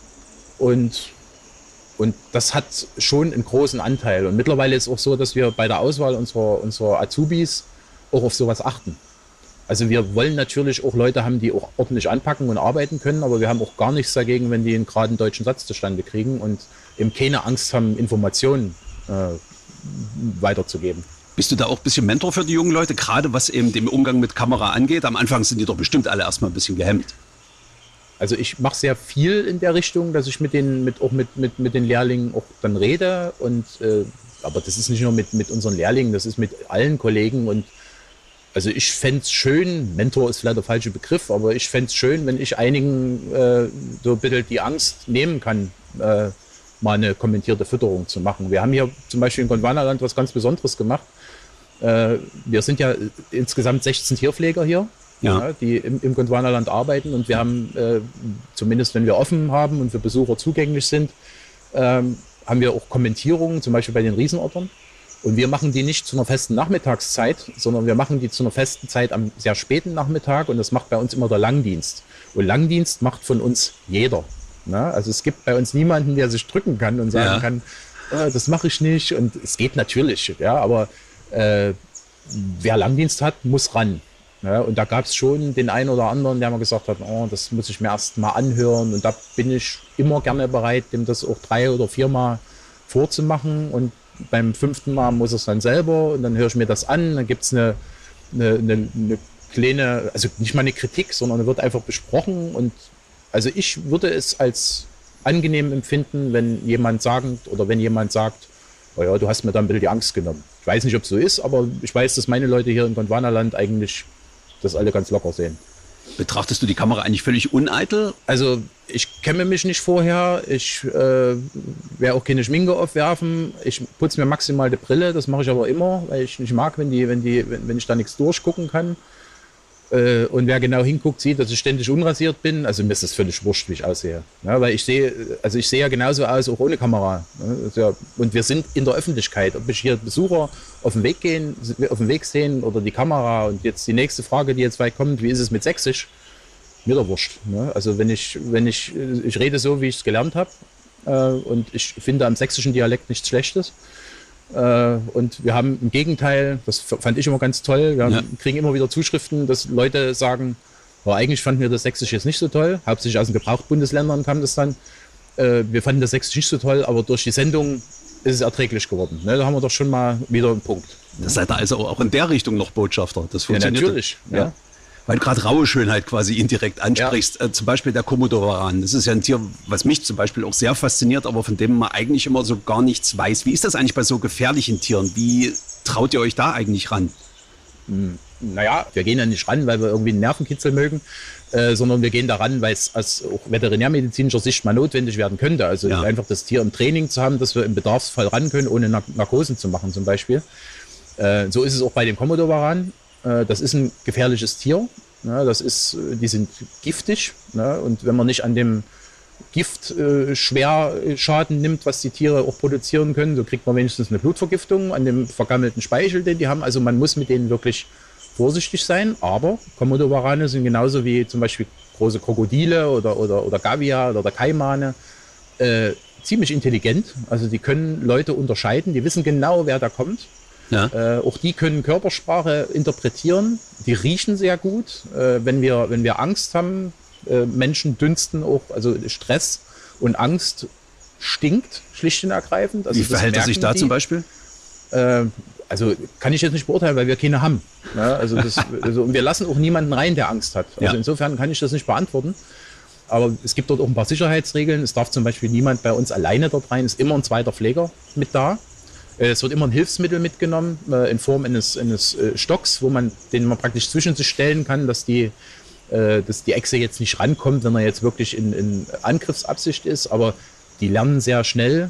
Und, und das hat schon einen großen Anteil. Und mittlerweile ist es auch so, dass wir bei der Auswahl unserer, unserer Azubis auch auf sowas achten. Also wir wollen natürlich auch Leute haben, die auch ordentlich anpacken und arbeiten können, aber wir haben auch gar nichts dagegen, wenn die einen geraden deutschen Satz zustande kriegen und eben keine Angst haben, Informationen äh, weiterzugeben. Bist du da auch ein bisschen Mentor für die jungen Leute, gerade was eben den Umgang mit Kamera angeht? Am Anfang sind die doch bestimmt alle erstmal ein bisschen gehemmt. Also ich mache sehr viel in der Richtung, dass ich mit den, mit, auch mit, mit, mit den Lehrlingen auch dann rede. Und, äh, aber das ist nicht nur mit, mit unseren Lehrlingen, das ist mit allen Kollegen. Und also ich fände es schön, Mentor ist vielleicht der falsche Begriff, aber ich fände es schön, wenn ich einigen äh, so ein bisschen die Angst nehmen kann, äh, mal eine kommentierte Fütterung zu machen. Wir haben hier zum Beispiel in Gondwanaland was ganz Besonderes gemacht. Äh, wir sind ja insgesamt sechzehn Tierpfleger hier. Ja. Ja, die im, im Gondwanaland arbeiten und wir haben, äh, zumindest wenn wir offen haben und für Besucher zugänglich sind, ähm, haben wir auch Kommentierungen, zum Beispiel bei den Riesenottern. Und wir machen die nicht zu einer festen Nachmittagszeit, sondern wir machen die zu einer festen Zeit am sehr späten Nachmittag und das macht bei uns immer der Langdienst. Und Langdienst macht von uns jeder. Ne? Also es gibt bei uns niemanden, der sich drücken kann und sagen ja. kann, äh, das mache ich nicht. Und es geht natürlich, ja, aber äh, wer Langdienst hat, muss ran. Ja, und da gab es schon den einen oder anderen, der mir gesagt hat, oh, das muss ich mir erst mal anhören. Und da bin ich immer gerne bereit, dem das auch drei oder viermal vorzumachen. Und beim fünften Mal muss es dann selber und dann höre ich mir das an. Dann gibt es eine, eine, eine, eine kleine, also nicht mal eine Kritik, sondern wird einfach besprochen. Und also ich würde es als angenehm empfinden, wenn jemand sagt oder wenn jemand sagt, oh ja, du hast mir da ein bisschen die Angst genommen. Ich weiß nicht, ob es so ist, aber ich weiß, dass meine Leute hier in Gondwanaland eigentlich das alle ganz locker sehen. Betrachtest du die Kamera eigentlich völlig uneitel? Also ich kämme mich nicht vorher, ich äh, werde auch keine Schminke aufwerfen, ich putze mir maximal die Brille, das mache ich aber immer, weil ich nicht mag, wenn, die, wenn, die, wenn, wenn ich da nichts durchgucken kann. Äh, und wer genau hinguckt, sieht, dass ich ständig unrasiert bin. Also mir ist das völlig wurscht, wie ich aussehe. Ja, weil ich sehe, also ich sehe ja genauso aus, auch ohne Kamera. Ja, und wir sind in der Öffentlichkeit. Ob ich hier Besucher auf den Weg gehen, auf den Weg sehen oder die Kamera. Und jetzt die nächste Frage, die jetzt weit kommt, wie ist es mit Sächsisch? Mir doch wurscht. Ne? Also wenn ich, wenn ich, ich rede so, wie ich es gelernt habe. Äh, und ich finde am sächsischen Dialekt nichts Schlechtes. Und wir haben im Gegenteil, das fand ich immer ganz toll, wir haben, ja. kriegen immer wieder Zuschriften, dass Leute sagen, oh, eigentlich fanden wir das Sächsisch jetzt nicht so toll, hauptsächlich aus den Gebrauchtbundesländern kam das dann, äh, wir fanden das Sächsisch nicht so toll, aber durch die Sendung ist es erträglich geworden. Ne, da haben wir doch schon mal wieder einen Punkt. Das seid ihr also auch in der Richtung noch Botschafter, das funktioniert. Ja, natürlich. Ja. Ja. Weil du gerade raue Schönheit quasi indirekt ansprichst. Ja. Äh, zum Beispiel der Komodowaran. Das ist ja ein Tier, was mich zum Beispiel auch sehr fasziniert, aber von dem man eigentlich immer so gar nichts weiß. Wie ist das eigentlich bei so gefährlichen Tieren? Wie traut ihr euch da eigentlich ran? Hm, naja, wir gehen ja nicht ran, weil wir irgendwie einen Nervenkitzel mögen, äh, sondern wir gehen da ran, weil es aus auch veterinärmedizinischer Sicht mal notwendig werden könnte. Also ja. einfach das Tier im Training zu haben, dass wir im Bedarfsfall ran können, ohne Nark- Narkosen zu machen zum Beispiel. Äh, so ist es auch bei dem Komodowaran. Das ist ein gefährliches Tier. Das ist, die sind giftig. Und wenn man nicht an dem Gift schwer Schaden nimmt, was die Tiere auch produzieren können, so kriegt man wenigstens eine Blutvergiftung an dem vergammelten Speichel, den die haben. Also man muss mit denen wirklich vorsichtig sein. Aber Komodowarane sind genauso wie zum Beispiel große Krokodile oder, oder, oder Gavia oder Kaimane äh, ziemlich intelligent. Also die können Leute unterscheiden. Die wissen genau, wer da kommt. Ja. Äh, auch die können Körpersprache interpretieren, die riechen sehr gut. Äh, wenn, wir, wenn wir Angst haben, äh, Menschen dünsten auch, also Stress und Angst stinkt schlicht und ergreifend. Also wie verhält er sich da die. zum Beispiel? Äh, also kann ich jetzt nicht beurteilen, weil wir keine haben. Ja, also das, also, und wir lassen auch niemanden rein, der Angst hat. Also ja. insofern kann ich das nicht beantworten. Aber es gibt dort auch ein paar Sicherheitsregeln. Es darf zum Beispiel niemand bei uns alleine dort rein, es ist immer ein zweiter Pfleger mit da. Es wird immer ein Hilfsmittel mitgenommen äh, in Form eines, eines äh, Stocks, wo man, den man praktisch zwischen sich stellen kann, dass die, äh, dass die Echse jetzt nicht rankommt, wenn er jetzt wirklich in, in Angriffsabsicht ist. Aber die lernen sehr schnell,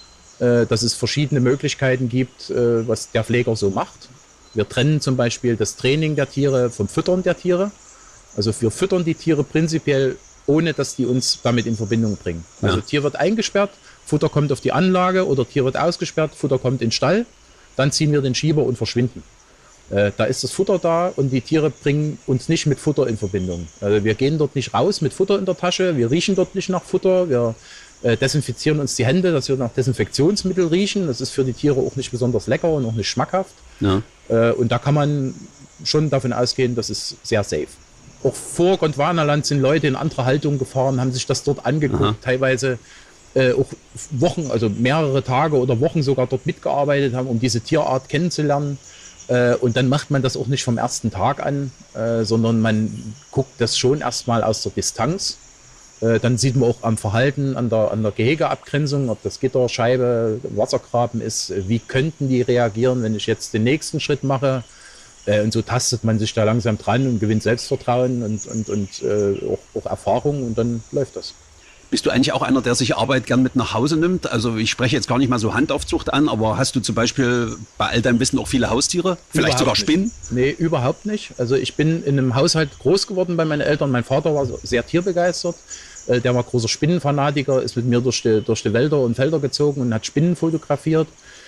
äh, dass es verschiedene Möglichkeiten gibt, äh, was der Pfleger so macht. Wir trennen zum Beispiel das Training der Tiere vom Füttern der Tiere. Also wir füttern die Tiere prinzipiell, ohne dass die uns damit in Verbindung bringen. Also ja. Tier wird eingesperrt, Futter kommt auf die Anlage oder Tier wird ausgesperrt, Futter kommt in den Stall, dann ziehen wir den Schieber und verschwinden. Äh, da ist das Futter da und die Tiere bringen uns nicht mit Futter in Verbindung. Also wir gehen dort nicht raus mit Futter in der Tasche, wir riechen dort nicht nach Futter, wir äh, desinfizieren uns die Hände, dass wir nach Desinfektionsmittel riechen. Das ist für die Tiere auch nicht besonders lecker und auch nicht schmackhaft. Ja. Äh, und da kann man schon davon ausgehen, das ist sehr safe. Auch vor Gondwanaland sind Leute in andere Haltung gefahren, haben sich das dort angeguckt, Aha. teilweise äh, auch Wochen, also mehrere Tage oder Wochen sogar dort mitgearbeitet haben, um diese Tierart kennenzulernen. Äh, und dann macht man das auch nicht vom ersten Tag an, äh, sondern man guckt das schon erstmal aus der Distanz. Äh, dann sieht man auch am Verhalten, an der, an der Gehegeabgrenzung, ob das Gitter, Scheibe, Wassergraben ist, wie könnten die reagieren, wenn ich jetzt den nächsten Schritt mache. Äh, und so tastet man sich da langsam dran und gewinnt Selbstvertrauen und, und, und äh, auch, auch Erfahrung und dann läuft das. Bist du eigentlich auch einer, der sich Arbeit gern mit nach Hause nimmt? Also ich spreche jetzt gar nicht mal so Handaufzucht an, aber hast du zum Beispiel bei all deinem Wissen auch viele Haustiere? Vielleicht sogar Spinnen? Nee, überhaupt nicht. Also ich bin in einem Haushalt groß geworden bei meinen Eltern. Mein Vater war sehr tierbegeistert. Der war großer Spinnenfanatiker, ist mit mir durch die, durch die Wälder und Felder gezogen und hat Spinnen fotografiert.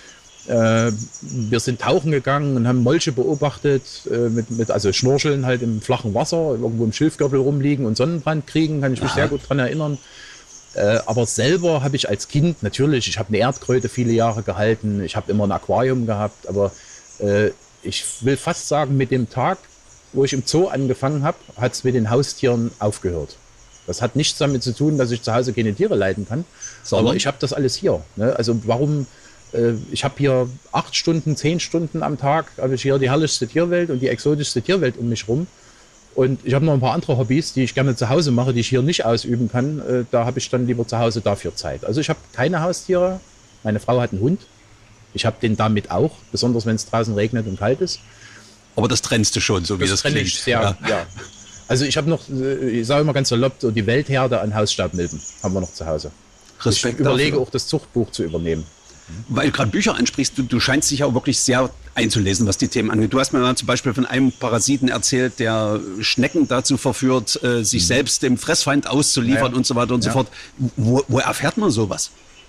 Wir sind tauchen gegangen und haben Molche beobachtet, mit, mit, also Schnorcheln halt im flachen Wasser, irgendwo im Schilfgürtel rumliegen und Sonnenbrand kriegen, kann ich mich Aha. sehr gut dran erinnern. Äh, aber selber habe ich als Kind, natürlich, ich habe eine Erdkröte viele Jahre gehalten, ich habe immer ein Aquarium gehabt, aber äh, ich will fast sagen, mit dem Tag, wo ich im Zoo angefangen habe, hat es mit den Haustieren aufgehört. Das hat nichts damit zu tun, dass ich zu Hause keine Tiere leiden kann, Sondern? aber ich habe das alles hier. Ne? Also warum, äh, ich habe hier acht Stunden, zehn Stunden am Tag, habe ich hier die herrlichste Tierwelt und die exotischste Tierwelt um mich rum. Und ich habe noch ein paar andere Hobbys, die ich gerne zu Hause mache, die ich hier nicht ausüben kann. Äh, da habe ich dann lieber zu Hause dafür Zeit. Also ich habe keine Haustiere. Meine Frau hat einen Hund. Ich habe den damit auch, besonders wenn es draußen regnet und kalt ist. Aber das trennst du schon, so wie das, das klingt. Ich sehr, ja. ja. Also ich habe noch, ich sage immer ganz salopp, so die Weltherde an Hausstaubmilben haben wir noch zu Hause. Respekt Ich überlege dafür. auch, das Zuchtbuch zu übernehmen. Weil du gerade Bücher ansprichst, du, du scheinst dich auch wirklich sehr einzulesen, was die Themen angeht. Du hast mir mal zum Beispiel von einem Parasiten erzählt, der Schnecken dazu verführt, äh, sich mhm. selbst dem Fressfeind auszuliefern ja. und so weiter und ja. so fort. Wo, wo erfährt man sowas?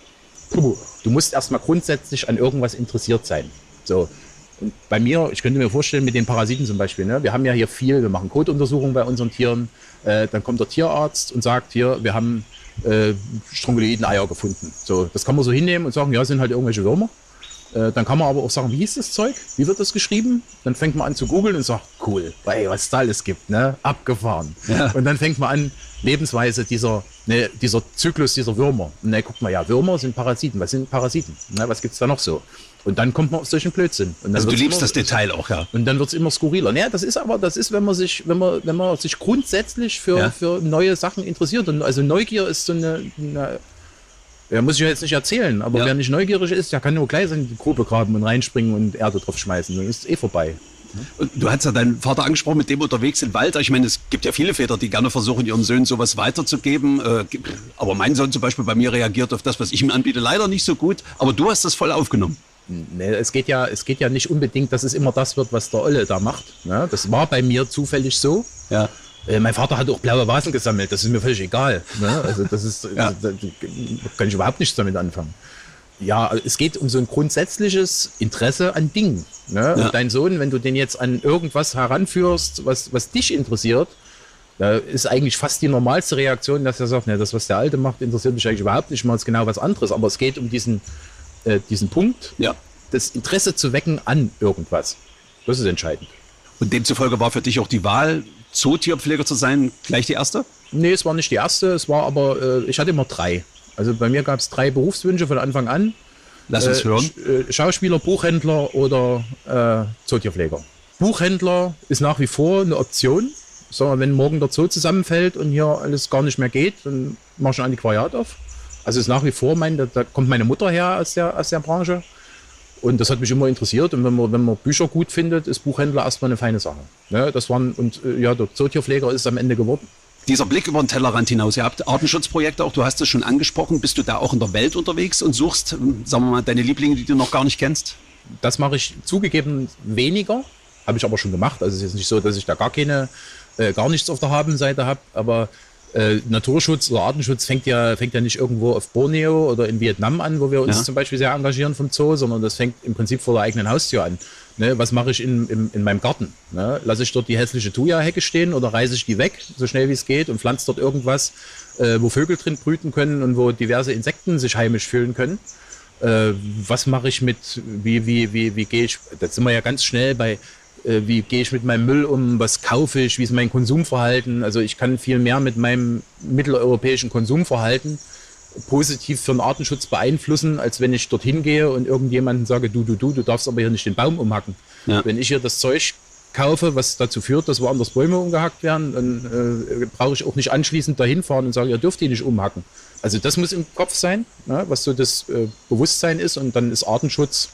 Puh. Du musst erstmal grundsätzlich an irgendwas interessiert sein. So. Und bei mir, ich könnte mir vorstellen, mit den Parasiten zum Beispiel, ne? Wir haben ja hier viel, wir machen Kotuntersuchungen bei unseren Tieren, äh, dann kommt der Tierarzt und sagt, hier, wir haben äh, Strongyloiden-Eier gefunden. So, das kann man so hinnehmen und sagen, ja, sind halt irgendwelche Würmer. Äh, dann kann man aber auch sagen, wie hieß das Zeug? Wie wird das geschrieben? Dann fängt man an zu googeln und sagt, cool, ey, was es da alles gibt, ne? Abgefahren. Ja. Und dann fängt man an, Lebensweise dieser, ne, dieser Zyklus dieser Würmer. Und dann guckt man, ja, Würmer sind Parasiten. Was sind Parasiten? Ne, was gibt es da noch so? Und dann kommt man auf solchen Blödsinn. Und dann also du liebst immer, das Detail auch, ja. Und dann wird es immer skurriler. Naja, das ist aber, das ist, wenn man sich, wenn man, wenn man sich grundsätzlich für, ja. für neue Sachen interessiert. Und also Neugier ist so eine, eine ja, muss ich ja jetzt nicht erzählen, aber ja. wer nicht neugierig ist, der kann nur gleich in die Grube graben und reinspringen und Erde drauf schmeißen. Dann ist es eh vorbei. Und du hast ja deinen Vater angesprochen, mit dem unterwegs im Wald. Ich meine, es gibt ja viele Väter, die gerne versuchen, ihren Söhnen sowas weiterzugeben. Aber mein Sohn zum Beispiel bei mir reagiert auf das, was ich ihm anbiete, leider nicht so gut. Aber du hast das voll aufgenommen. Nee, es geht ja, es geht ja nicht unbedingt, dass es immer das wird, was der Olle da macht. Ne? Das war bei mir zufällig so. Ja. Äh, mein Vater hat auch blaue Vasen gesammelt, das ist mir völlig egal. Ne? Also das ist, ja. da, da kann ich überhaupt nichts damit anfangen. Ja, es geht um so ein grundsätzliches Interesse an Dingen. Ne? Ja. Und dein Sohn, wenn du den jetzt an irgendwas heranführst, was, was dich interessiert, da ist eigentlich fast die normalste Reaktion, dass er sagt, ne, das, was der Alte macht, interessiert mich eigentlich überhaupt nicht, mal ist genau was anderes. Aber es geht um diesen, äh, diesen Punkt, ja. das Interesse zu wecken an irgendwas. Das ist entscheidend. Und demzufolge war für dich auch die Wahl, Zootierpfleger zu sein, gleich die erste? Nee, es war nicht die erste, es war aber, äh, ich hatte immer drei. Also bei mir gab es drei Berufswünsche von Anfang an. Lass uns äh, hören. Sch- äh, Schauspieler, Buchhändler oder äh, Zootierpfleger. Buchhändler ist nach wie vor eine Option. Sagen wir, wenn morgen der Zoo zusammenfällt und hier alles gar nicht mehr geht, dann mach ich ein Antiquariat auf. Also ist nach wie vor, mein, da, da kommt meine Mutter her aus der, aus der Branche. Und das hat mich immer interessiert. Und wenn man, wenn man Bücher gut findet, ist Buchhändler erstmal eine feine Sache. Ne, das waren, und äh, ja, der Zootierpfleger ist es am Ende geworden. Dieser Blick über den Tellerrand hinaus, ihr habt Artenschutzprojekte auch, du hast es schon angesprochen, bist du da auch in der Welt unterwegs und suchst, sagen wir mal, deine Lieblinge, die du noch gar nicht kennst? Das mache ich zugegeben weniger, habe ich aber schon gemacht. Also es ist jetzt nicht so, dass ich da gar keine, äh, gar nichts auf der Habenseite habe, aber äh, Naturschutz oder Artenschutz fängt ja, fängt ja nicht irgendwo auf Borneo oder in Vietnam an, wo wir uns ja. zum Beispiel sehr engagieren vom Zoo, sondern das fängt im Prinzip vor der eigenen Haustür an. Ne, was mache ich in, in, in meinem Garten? Ne? Lasse ich dort die hässliche Thuja-Hecke stehen oder reiße ich die weg, so schnell wie es geht, und pflanze dort irgendwas, äh, wo Vögel drin brüten können und wo diverse Insekten sich heimisch fühlen können? Äh, was mache ich mit, wie, wie, wie, wie gehe ich, da sind wir ja ganz schnell bei, äh, wie gehe ich mit meinem Müll um, was kaufe ich, wie ist mein Konsumverhalten? Also ich kann viel mehr mit meinem mitteleuropäischen Konsumverhalten positiv für den Artenschutz beeinflussen, als wenn ich dorthin gehe und irgendjemandem sage, du, du, du, du darfst aber hier nicht den Baum umhacken. Ja. Wenn ich hier das Zeug kaufe, was dazu führt, dass woanders Bäume umgehackt werden, dann äh, brauche ich auch nicht anschließend dahin fahren und sagen, ihr dürft die nicht umhacken. Also das muss im Kopf sein, ne, was so das äh, Bewusstsein ist, und dann ist Artenschutz,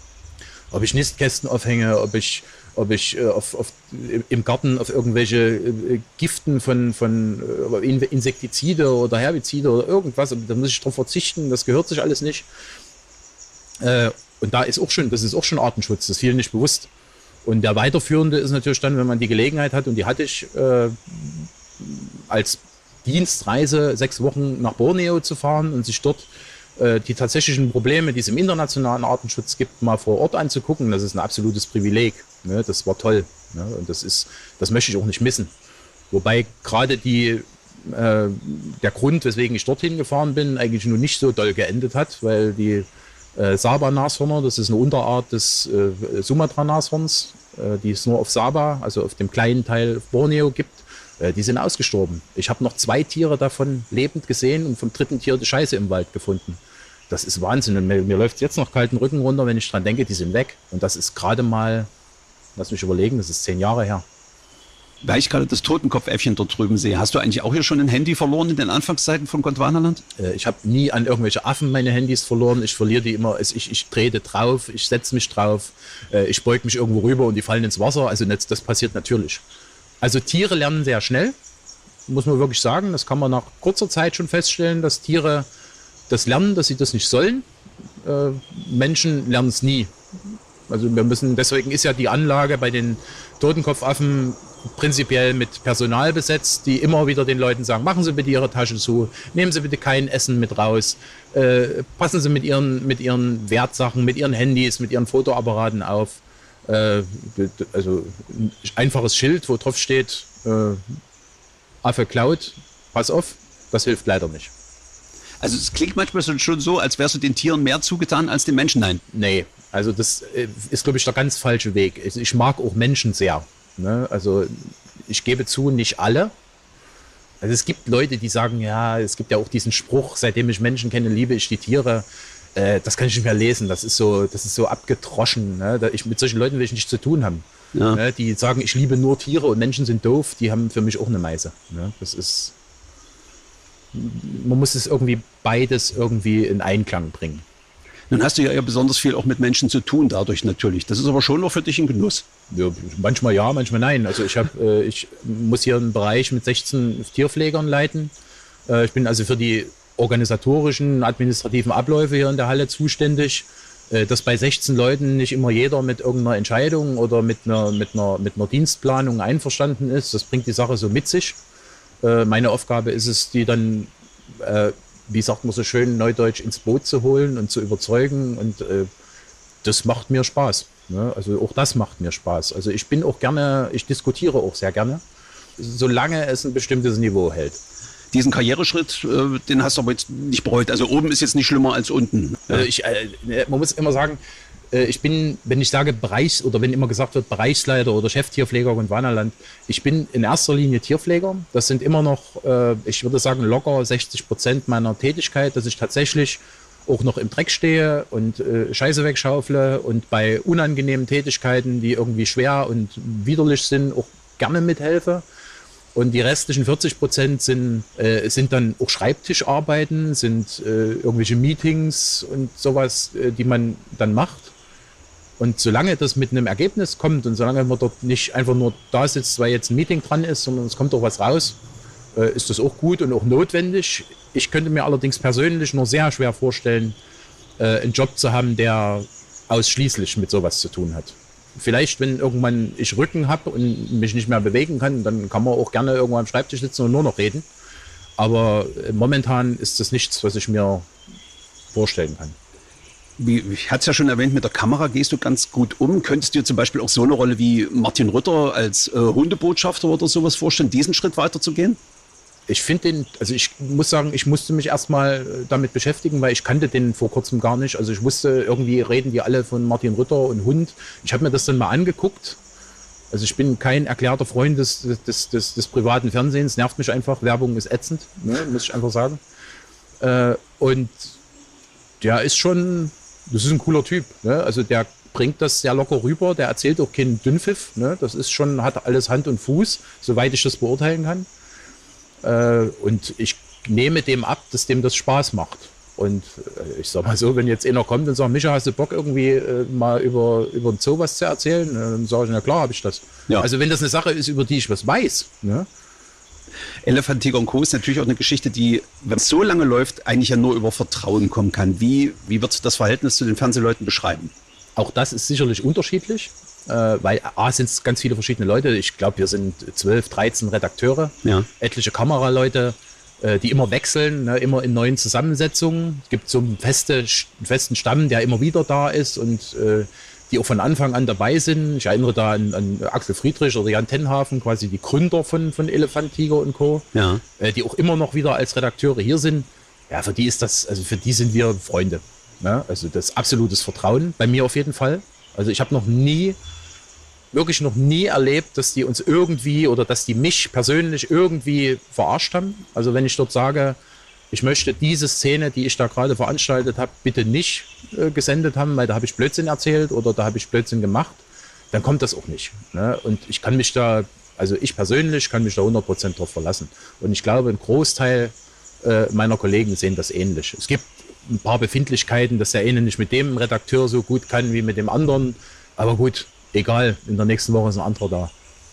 ob ich Nistkästen aufhänge, ob ich ob ich äh, auf, auf, im Garten auf irgendwelche äh, Giften von, von äh, Insektizide oder Herbizide oder irgendwas, da muss ich drauf verzichten, das gehört sich alles nicht. Äh, und da ist auch schon, das ist auch schon Artenschutz, das ist vielen nicht bewusst. Und der weiterführende ist natürlich dann, wenn man die Gelegenheit hat, und die hatte ich äh, als Dienstreise sechs Wochen nach Borneo zu fahren und sich dort äh, die tatsächlichen Probleme, die es im internationalen Artenschutz gibt, mal vor Ort anzugucken. Das ist ein absolutes Privileg. Ne? Das war toll. Ne? Und das ist, das möchte ich auch nicht missen. Wobei gerade die, äh, der Grund, weswegen ich dorthin gefahren bin, eigentlich nur nicht so doll geendet hat, weil die äh, Sabah-Nashörner, das ist eine Unterart des äh, Sumatra-Nashorns, äh, die es nur auf Sabah, also auf dem kleinen Teil Borneo gibt, äh, die sind ausgestorben. Ich habe noch zwei Tiere davon lebend gesehen und vom dritten Tier die Scheiße im Wald gefunden. Das ist Wahnsinn. Und mir, mir läuft jetzt noch kalten Rücken runter, wenn ich dran denke, die sind weg. Und das ist gerade mal, lass mich überlegen, das ist zehn Jahre her. Weil ich gerade das Totenkopfäffchen dort drüben sehe, hast du eigentlich auch hier schon ein Handy verloren in den Anfangszeiten von Gondwanaland? Äh, ich habe nie an irgendwelche Affen meine Handys verloren. Ich verliere die immer. Ich, ich trete drauf, ich setze mich drauf, äh, ich beug mich irgendwo rüber und die fallen ins Wasser. Also das, das passiert natürlich. Also Tiere lernen sehr schnell, muss man wirklich sagen. Das kann man nach kurzer Zeit schon feststellen, dass Tiere das lernen, dass sie das nicht sollen. Äh, Menschen lernen es nie. Also wir müssen, deswegen ist ja die Anlage bei den Totenkopfaffen prinzipiell mit Personal besetzt, die immer wieder den Leuten sagen, machen Sie bitte Ihre Tasche zu, nehmen Sie bitte kein Essen mit raus, äh, passen Sie mit ihren, mit ihren Wertsachen, mit Ihren Handys, mit Ihren Fotoapparaten auf. Äh, also ein einfaches Schild, wo drauf steht, äh, Affe klaut, pass auf, das hilft leider nicht. Also es klingt manchmal schon so, als wärst du den Tieren mehr zugetan als den Menschen. Nein. Nee, also das ist, glaube ich, der ganz falsche Weg. Ich mag auch Menschen sehr. Ne? Also ich gebe zu, nicht alle. Also es gibt Leute, die sagen, ja, es gibt ja auch diesen Spruch, seitdem ich Menschen kenne, liebe ich die Tiere. Äh, das kann ich nicht mehr lesen. Das ist so, das ist so abgedroschen. Ne? Ich, mit solchen Leuten will ich nichts zu tun haben. Ja. Ne? Die sagen, ich liebe nur Tiere und Menschen sind doof. Die haben für mich auch eine Meise. Ne? Das ist, man muss es irgendwie beides irgendwie in Einklang bringen. Nun hast du ja besonders viel auch mit Menschen zu tun, dadurch natürlich. Das ist aber schon noch für dich ein Genuss. Ja, manchmal ja, manchmal nein. Also ich, hab, äh, ich muss hier einen Bereich mit sechzehn Tierpflegern leiten. Äh, ich bin also für die organisatorischen, administrativen Abläufe hier in der Halle zuständig. Äh, dass bei sechzehn Leuten nicht immer jeder mit irgendeiner Entscheidung oder mit einer, mit einer, mit einer Dienstplanung einverstanden ist, das bringt die Sache so mit sich. Äh, meine Aufgabe ist es, die dann... Äh, wie sagt man so schön, neudeutsch ins Boot zu holen und zu überzeugen. Und äh, das macht mir Spaß. Ne? Also auch das macht mir Spaß. Also ich bin auch gerne, ich diskutiere auch sehr gerne, solange es ein bestimmtes Niveau hält. Diesen Karriereschritt, äh, den hast du aber jetzt nicht bereut. Also oben ist jetzt nicht schlimmer als unten. Ja. Äh, ich, äh, man muss immer sagen, äh, ich bin, wenn ich sage Bereichs- oder wenn immer gesagt wird Bereichsleiter oder Cheftierpfleger Gondwanaland, ich bin in erster Linie Tierpfleger. Das sind immer noch, äh, ich würde sagen, locker sechzig Prozent meiner Tätigkeit, dass ich tatsächlich auch noch im Dreck stehe und äh, Scheiße wegschaufle und bei unangenehmen Tätigkeiten, die irgendwie schwer und widerlich sind, auch gerne mithelfe. Und die restlichen vierzig Prozent sind, äh, sind dann auch Schreibtischarbeiten, sind äh, irgendwelche Meetings und sowas, äh, die man dann macht. Und solange das mit einem Ergebnis kommt und solange man dort nicht einfach nur da sitzt, weil jetzt ein Meeting dran ist, sondern es kommt doch was raus, äh, ist das auch gut und auch notwendig. Ich könnte mir allerdings persönlich nur sehr schwer vorstellen, äh, einen Job zu haben, der ausschließlich mit sowas zu tun hat. Vielleicht, wenn irgendwann ich Rücken habe und mich nicht mehr bewegen kann, dann kann man auch gerne irgendwo am Schreibtisch sitzen und nur noch reden. Aber momentan ist das nichts, was ich mir vorstellen kann. Wie, ich hatte es ja schon erwähnt, mit der Kamera gehst du ganz gut um. Könntest du dir zum Beispiel auch so eine Rolle wie Martin Rütter als äh, Hundebotschafter oder sowas vorstellen, diesen Schritt weiterzugehen? Ich finde den, also ich muss sagen, ich musste mich erstmal damit beschäftigen, weil ich kannte den vor kurzem gar nicht. Also ich wusste, irgendwie reden die alle von Martin Rütter und Hund. Ich habe mir das dann mal angeguckt. Also ich bin kein erklärter Freund des, des, des, des privaten Fernsehens, nervt mich einfach. Werbung ist ätzend, ne, muss ich einfach sagen. Äh, und der ist schon, das ist ein cooler Typ. Ne? Also der bringt das sehr locker rüber. Der erzählt auch keinen Dünnpfiff. Ne? Das ist schon, hat alles Hand und Fuß, soweit ich das beurteilen kann. Äh, und ich nehme dem ab, dass dem das Spaß macht. Und äh, ich sag mal so, wenn jetzt einer kommt und sagt, Micha, hast du Bock irgendwie äh, mal über, über den Zoo was zu erzählen? Äh, dann sage ich, na klar, habe ich das. Ja. Also wenn das eine Sache ist, über die ich was weiß. Ne? Elefant, Tiger und Co. ist natürlich auch eine Geschichte, die, wenn es so lange läuft, eigentlich ja nur über Vertrauen kommen kann. Wie, wie würdest du das Verhältnis zu den Fernsehleuten beschreiben? Auch das ist sicherlich unterschiedlich, äh, weil A, sind es ganz viele verschiedene Leute. Ich glaube, wir sind zwölf, dreizehn Redakteure, ja. Etliche Kameraleute, äh, die immer wechseln, ne, immer in neuen Zusammensetzungen. Es gibt so einen, feste, einen festen Stamm, der immer wieder da ist und äh, die auch von Anfang an dabei sind. Ich erinnere da an, an Axel Friedrich oder Jan Tenhafen, quasi die Gründer von, von Elefant, Tiger und Co., ja. äh, die auch immer noch wieder als Redakteure hier sind. Ja, für die ist das, also für die sind wir Freunde. Ne? Also das ist absolutes Vertrauen, bei mir auf jeden Fall. Also ich habe noch nie, wirklich noch nie erlebt, dass die uns irgendwie oder dass die mich persönlich irgendwie verarscht haben. Also wenn ich dort sage, ich möchte diese Szene, die ich da gerade veranstaltet habe, bitte nicht äh, gesendet haben, weil da habe ich Blödsinn erzählt oder da habe ich Blödsinn gemacht, dann kommt das auch nicht. Ne? Und ich kann mich da, also ich persönlich kann mich da hundert Prozent drauf verlassen. Und ich glaube, ein Großteil äh, meiner Kollegen sehen das ähnlich. Es gibt ein paar Befindlichkeiten, dass der eine nicht mit dem Redakteur so gut kann wie mit dem anderen. Aber gut, egal, in der nächsten Woche ist ein anderer da.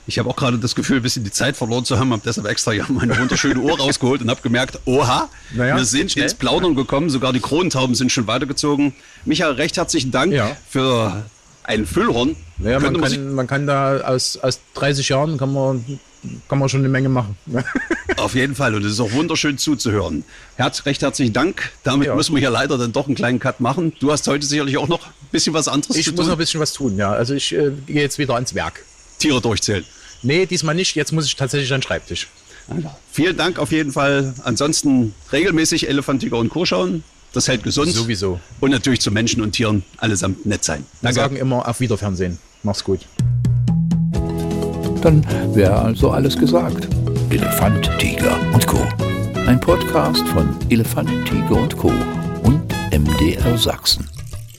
Ich habe auch gerade das Gefühl, ein bisschen die Zeit verloren zu haben, habe deshalb extra ja meine wunderschöne Uhr rausgeholt und habe gemerkt, oha, naja, wir sind ins Plaudern gekommen, sogar die Kronentauben sind schon weitergezogen. Michael, recht herzlichen Dank ja. für ein Füllhorn. Naja, man kann, man kann da aus, aus dreißig Jahren kann man, kann man schon eine Menge machen. Auf jeden Fall, und es ist auch wunderschön zuzuhören. Herz, recht herzlichen Dank. Damit ja. müssen wir hier leider dann doch einen kleinen Cut machen. Du hast heute sicherlich auch noch ein bisschen was anderes ich zu tun. Ich muss noch ein bisschen was tun, ja. Also ich äh, gehe jetzt wieder ans Werk. Tiere durchzählen. Nee, diesmal nicht. Jetzt muss ich tatsächlich an den Schreibtisch. Also, vielen Dank auf jeden Fall. Ansonsten regelmäßig Elefant, Tiger und Co. schauen. Das hält gesund. Sowieso. Und natürlich zu Menschen und Tieren allesamt nett sein. Wir sagen immer auf Wiederfernsehen. Mach's gut. Dann wäre also alles gesagt. Elefant, Tiger und Co. Ein Podcast von Elefant, Tiger und Co. und M D R Sachsen.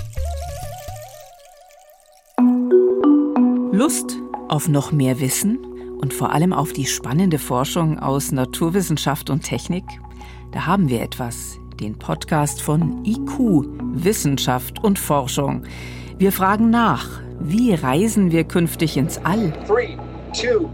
Lust auf noch mehr Wissen und vor allem auf die spannende Forschung aus Naturwissenschaft und Technik? Da haben wir etwas, den Podcast von I Q, Wissenschaft und Forschung. Wir fragen nach, wie reisen wir künftig ins All? Three, two,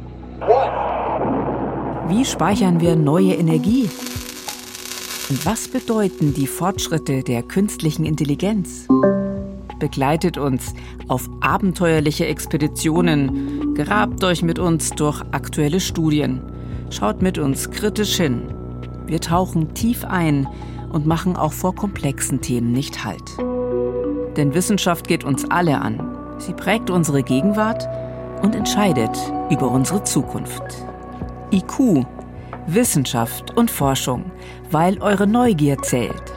one. Wie speichern wir neue Energie? Und was bedeuten die Fortschritte der künstlichen Intelligenz? Begleitet uns auf abenteuerliche Expeditionen, grabt euch mit uns durch aktuelle Studien, schaut mit uns kritisch hin. Wir tauchen tief ein und machen auch vor komplexen Themen nicht Halt. Denn Wissenschaft geht uns alle an. Sie prägt unsere Gegenwart und entscheidet über unsere Zukunft. I Q, Wissenschaft und Forschung, weil eure Neugier zählt.